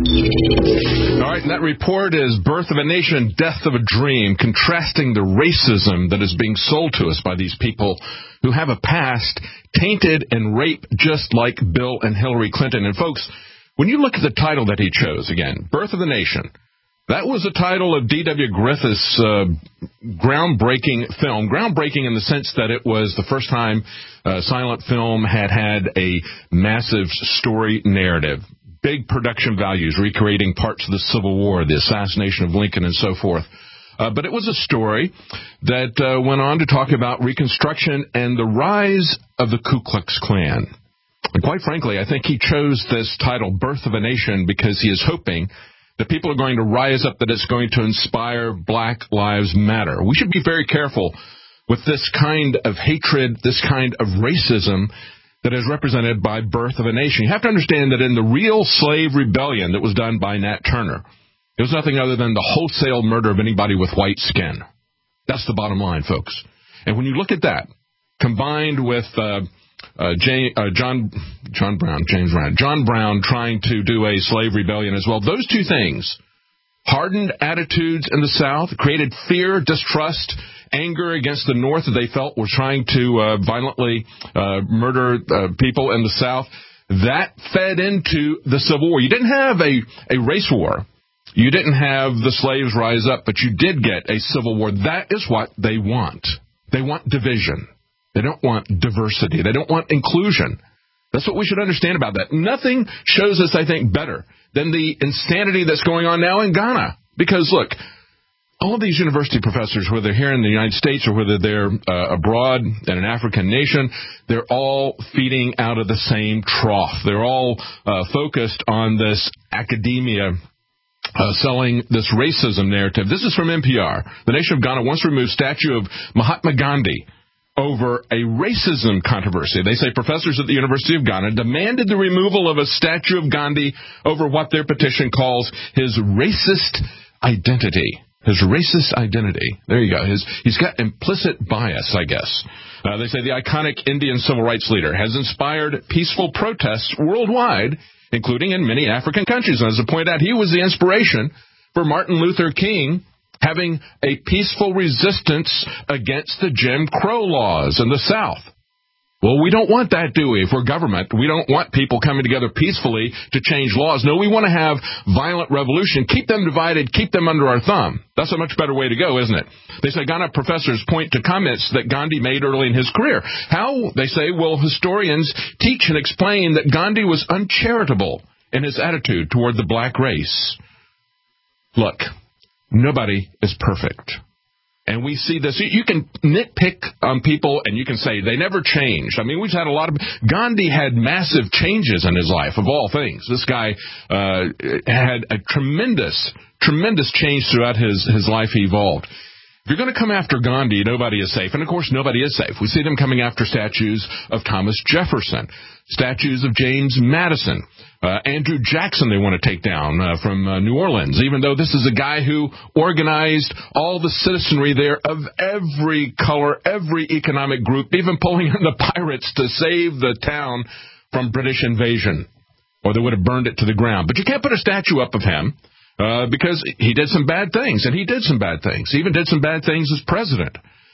All right, and that report is Birth of a Nation, Death of a Dream, contrasting the racism that is being sold to us by these people who have a past tainted in rape just like Bill and Hillary Clinton. And folks, when you look at the title that he chose, again, Birth of a Nation, that was the title of D W Griffith's uh, groundbreaking film. Groundbreaking in the sense that it was the first time uh, silent film had had a massive story narrative, big production values, recreating parts of the Civil War, the assassination of Lincoln, and so forth. Uh, but it was a story that uh, went on to talk about Reconstruction and the rise of the Ku Klux Klan. And quite frankly, I think he chose this title, Birth of a Nation, because he is hoping that people are going to rise up, that it's going to inspire Black Lives Matter. We should be very careful with this kind of hatred, this kind of racism that is represented by Birth of a Nation. You have to understand that in the real slave rebellion that was done by Nat Turner, it was nothing other than the wholesale murder of anybody with white skin. That's the bottom line, folks. And when you look at that, combined with uh, uh, Jay, uh, John John Brown, James Brown, John Brown trying to do a slave rebellion as well, those two things hardened attitudes in the South, created fear, distrust, anger against the North that they felt were trying to uh, violently uh, murder uh, people in the South. That fed into the Civil War. You didn't have a, a race war. You didn't have the slaves rise up, but you did get a civil war. That is what they want. They want division. They don't want diversity. They don't want inclusion. That's what we should understand about that. Nothing shows us, I think, better than the insanity that's going on now in Ghana. Because, look, all of these university professors, whether they're here in the United States or whether they're uh, abroad in an African nation, they're all feeding out of the same trough. They're all uh, focused on this academia Uh, selling this racism narrative. This is from N P R. The nation of Ghana once removed statue of Mahatma Gandhi over a racism controversy. They say professors at the University of Ghana demanded the removal of a statue of Gandhi over what their petition calls his racist identity. His racist identity. There you go. His, he's got implicit bias, I guess. Uh, they say the iconic Indian civil rights leader has inspired peaceful protests worldwide, including in many African countries. And as I pointed out, he was the inspiration for Martin Luther King having a peaceful resistance against the Jim Crow laws in the South. Well, we don't want that, do we? If we're government, we don't want people coming together peacefully to change laws. No, we want to have violent revolution. Keep them divided. Keep them under our thumb. That's a much better way to go, isn't it? They say Ghana professors point to comments that Gandhi made early in his career. How, they say, will historians teach and explain that Gandhi was uncharitable in his attitude toward the black race? Look, nobody is perfect. And we see this. You can nitpick on people, and you can say they never changed. I mean, we've had a lot of... Gandhi had massive changes in his life, of all things. This guy uh, had a tremendous, tremendous change throughout his, his life. He evolved. If you're going to come after Gandhi, nobody is safe. And, of course, nobody is safe. We see them coming after statues of Thomas Jefferson, statues of James Madison, uh, Andrew Jackson they want to take down uh, from uh, New Orleans, even though this is a guy who organized all the citizenry there of every color, every economic group, even pulling in the pirates to save the town from British invasion, or they would have burned it to the ground. But you can't put a statue up of him. Uh, because he did some bad things, and he did some bad things. He even did some bad things as president.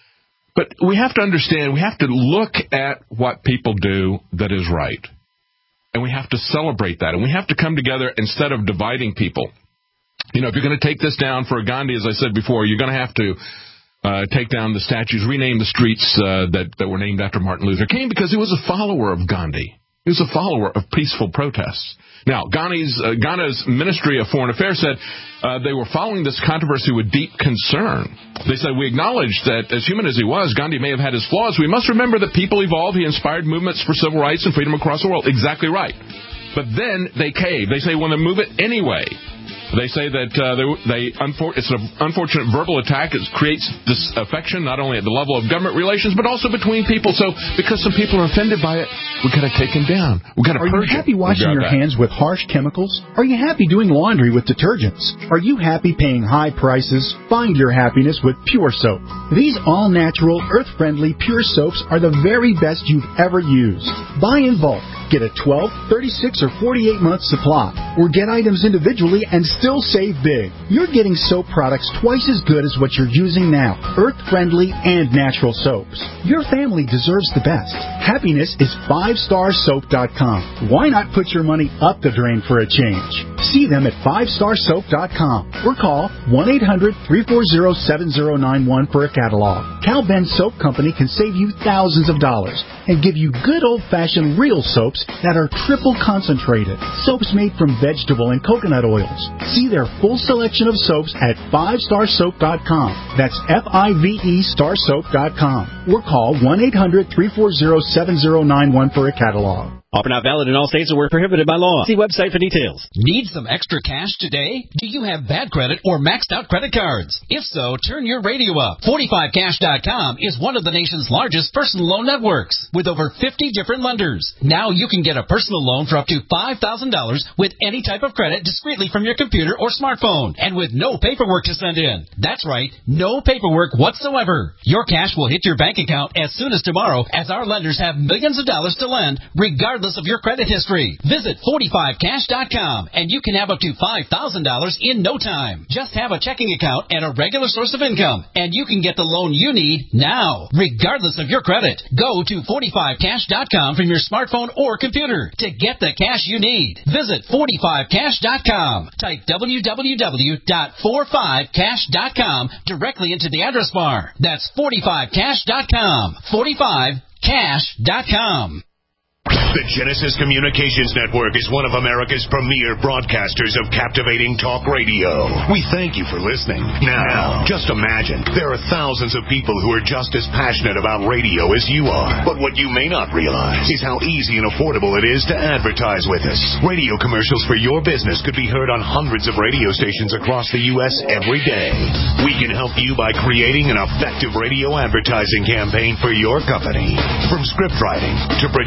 But we have to understand, we have to look at what people do that is right. And we have to celebrate that. And we have to come together instead of dividing people. You know, if you're going to take this down for Gandhi, as I said before, you're going to have to uh, take down the statues, rename the streets uh, that, that were named after Martin Luther King, because he was a follower of Gandhi. He was a follower of peaceful protests. Now, Ghana's, uh, Ghana's Ministry of Foreign Affairs said uh, they were following this controversy with deep concern. They said, we acknowledge that as human as he was, Gandhi may have had his flaws. We must remember that people evolved. He inspired movements for civil rights and freedom across the world. Exactly right. But then they cave. They say, well, they move it anyway. They say that uh, they, they unfor- it's an unfortunate verbal attack. It creates disaffection, not only at the level of government relations, but also between people. So because some people are offended by it, we've got to take them down. We've got to purge it. Are you happy washing your hands with harsh chemicals? Are you happy doing laundry with detergents? Are you happy paying high prices? Find your happiness with Pure Soap. These all-natural, earth-friendly Pure Soaps are the very best you've ever used. Buy in bulk. Get a twelve, thirty-six, or forty-eight month supply, or get items individually and still save big. You're getting soap products twice as good as what you're using now, earth-friendly and natural soaps. Your family deserves the best. Happiness is five star soap dot com. Why not put your money up the drain for a change? See them at five star soap dot com or call one eight hundred, three four zero, seven zero nine one for a catalog. Cal Ben Soap Company can save you thousands of dollars and give you good old-fashioned real soaps that are triple concentrated. Soaps made from vegetable and coconut oils. See their full selection of soaps at five star soap dot com. That's F I V E star soap dot com. Or call one eight hundred, three four zero, seven zero nine one for a catalog. Offer not valid in all states or were prohibited by law. See website for details. Need some extra cash today? Do you have bad credit or maxed out credit cards? If so, turn your radio up. forty-five cash dot com is one of the nation's largest personal loan networks with over fifty different lenders. Now you can get a personal loan for up to five thousand dollars with any type of credit discreetly from your computer or smartphone and with no paperwork to send in. That's right, no paperwork whatsoever. Your cash will hit your bank account as soon as tomorrow, as our lenders have millions of dollars to lend regardless of your credit history. Visit forty-five cash dot com and you can have up to five thousand dollars in no time. Just have a checking account and a regular source of income and you can get the loan you need now, regardless of your credit. Go to forty-five cash dot com from your smartphone or computer to get the cash you need. Visit forty-five cash dot com. Type w w w dot forty-five cash dot com directly into the address bar. That's forty-five cash dot com. forty-five cash dot com. The Genesis Communications Network is one of America's premier broadcasters of captivating talk radio. We thank you for listening. Now, just imagine, there are thousands of people who are just as passionate about radio as you are. But what you may not realize is how easy and affordable it is to advertise with us. Radio commercials for your business could be heard on hundreds of radio stations across the U S every day. We can help you by creating an effective radio advertising campaign for your company. From script writing to producing your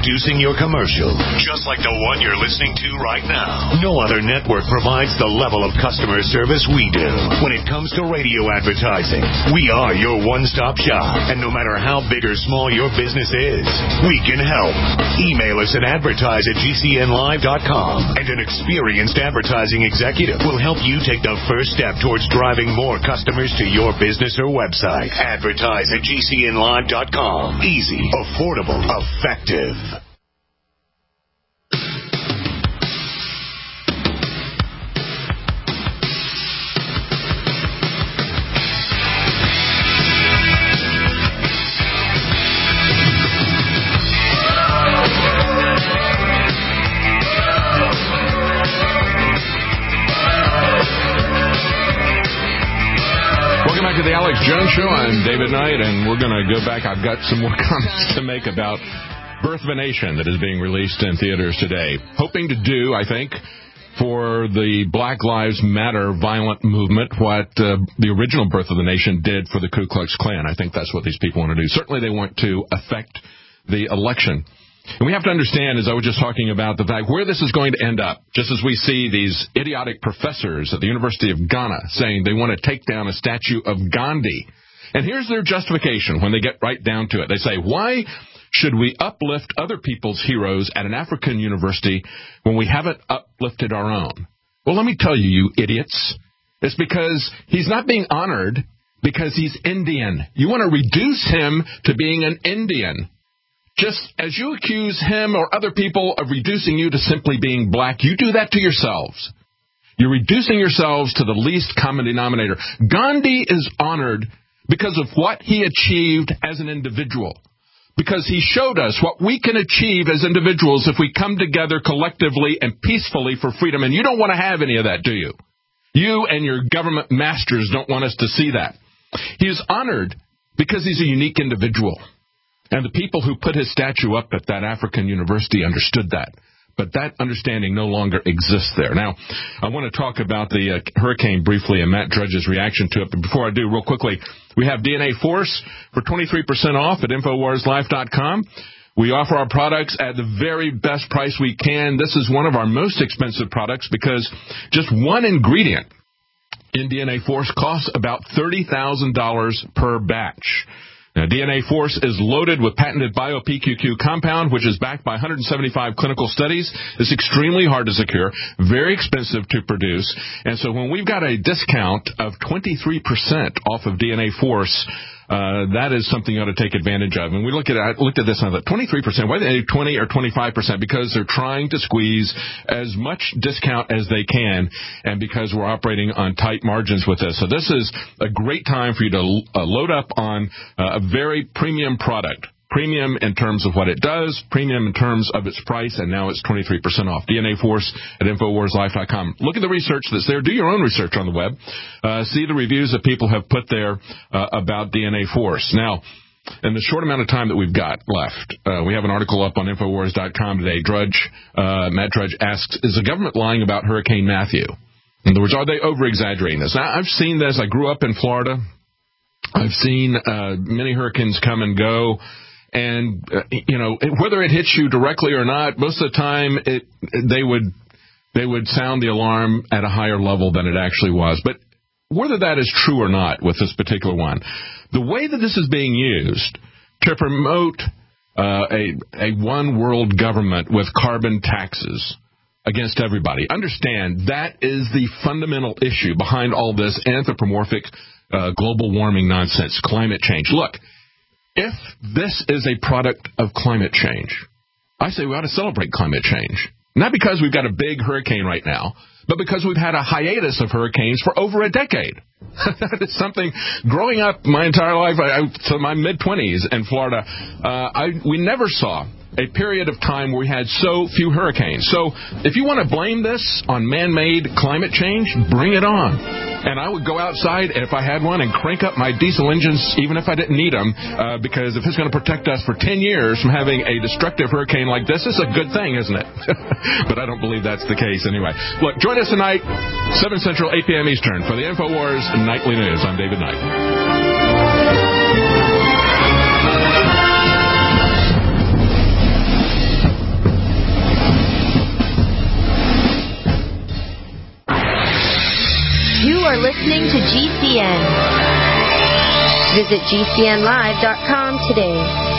your commercial, just like the one you're listening to right now. No other network provides the level of customer service we do. When it comes to radio advertising, we are your one-stop shop. And no matter how big or small your business is, we can help. Email us at advertise at g c n live dot com, and an experienced advertising executive will help you take the first step towards driving more customers to your business or website. Advertise at g c n live dot com. Easy, affordable, effective. To the Alex Jones Show. I'm David Knight, and we're going to go back. I've got some more comments to make about Birth of a Nation that is being released in theaters today. Hoping to do, I think, for the Black Lives Matter violent movement what uh, the original Birth of the Nation did for the Ku Klux Klan. I think that's what these people want to do. Certainly they want to affect the election. And we have to understand, as I was just talking about, the fact where this is going to end up, just as we see these idiotic professors at the University of Ghana saying they want to take down a statue of Gandhi. And here's their justification when they get right down to it. They say, why should we uplift other people's heroes at an African university when we haven't uplifted our own? Well, let me tell you, you idiots, it's because he's not being honored because he's Indian. You want to reduce him to being an Indian. Just as you accuse him or other people of reducing you to simply being black, you do that to yourselves. You're reducing yourselves to the least common denominator. Gandhi is honored because of what he achieved as an individual, because he showed us what we can achieve as individuals if we come together collectively and peacefully for freedom. And you don't want to have any of that, do you? You and your government masters don't want us to see that. He is honored because he's a unique individual. And the people who put his statue up at that African university understood that. But that understanding no longer exists there. Now, I want to talk about the uh, hurricane briefly and Matt Drudge's reaction to it. But before I do, real quickly, we have D N A Force for twenty-three percent off at infowars life dot com. We offer our products at the very best price we can. This is one of our most expensive products because just one ingredient in D N A Force costs about thirty thousand dollars per batch. Now, D N A Force is loaded with patented Bio-P Q Q compound, which is backed by one hundred seventy-five clinical studies. It's extremely hard to secure, very expensive to produce. And so when we've got a discount of twenty-three percent off of D N A Force, uh, that is something you ought to take advantage of. And we look at it, I looked at this and I thought, twenty-three percent, why do they do twenty or twenty-five percent? Because they're trying to squeeze as much discount as they can, and because we're operating on tight margins with this. So this is a great time for you to uh, load up on uh, a very premium product. Premium in terms of what it does, premium in terms of its price, and now it's twenty-three percent off. D N A Force at infowars life dot com. Look at the research that's there. Do your own research on the web. Uh, see the reviews that people have put there uh, about D N A Force. Now, in the short amount of time that we've got left, uh, we have an article up on infowars dot com today. Drudge, uh, Matt Drudge asks, is the government lying about Hurricane Matthew? In other words, are they over-exaggerating this? Now, I've seen this. I grew up in Florida. I've seen uh, many hurricanes come and go. And, uh, you know, whether it hits you directly or not, most of the time it, they would they would sound the alarm at a higher level than it actually was. But whether that is true or not with this particular one, the way that this is being used to promote uh, a, a one world government with carbon taxes against everybody, understand that is the fundamental issue behind all this anthropomorphic uh, global warming nonsense, climate change. Look. If this is a product of climate change, I say we ought to celebrate climate change. Not because we've got a big hurricane right now, but because we've had a hiatus of hurricanes for over a decade. That is something, growing up my entire life, I, to my mid-twenties in Florida, uh, I, we never saw a period of time where we had so few hurricanes. So if you want to blame this on man-made climate change, bring it on. And I would go outside, if I had one, and crank up my diesel engines, even if I didn't need them, uh, because if it's going to protect us for ten years from having a destructive hurricane like this, it's a good thing, isn't it? But I don't believe that's the case anyway. Look, join us tonight, seven Central, eight p.m. Eastern, for the InfoWars Nightly News. I'm David Knight. G C N. Visit G C N live dot com today.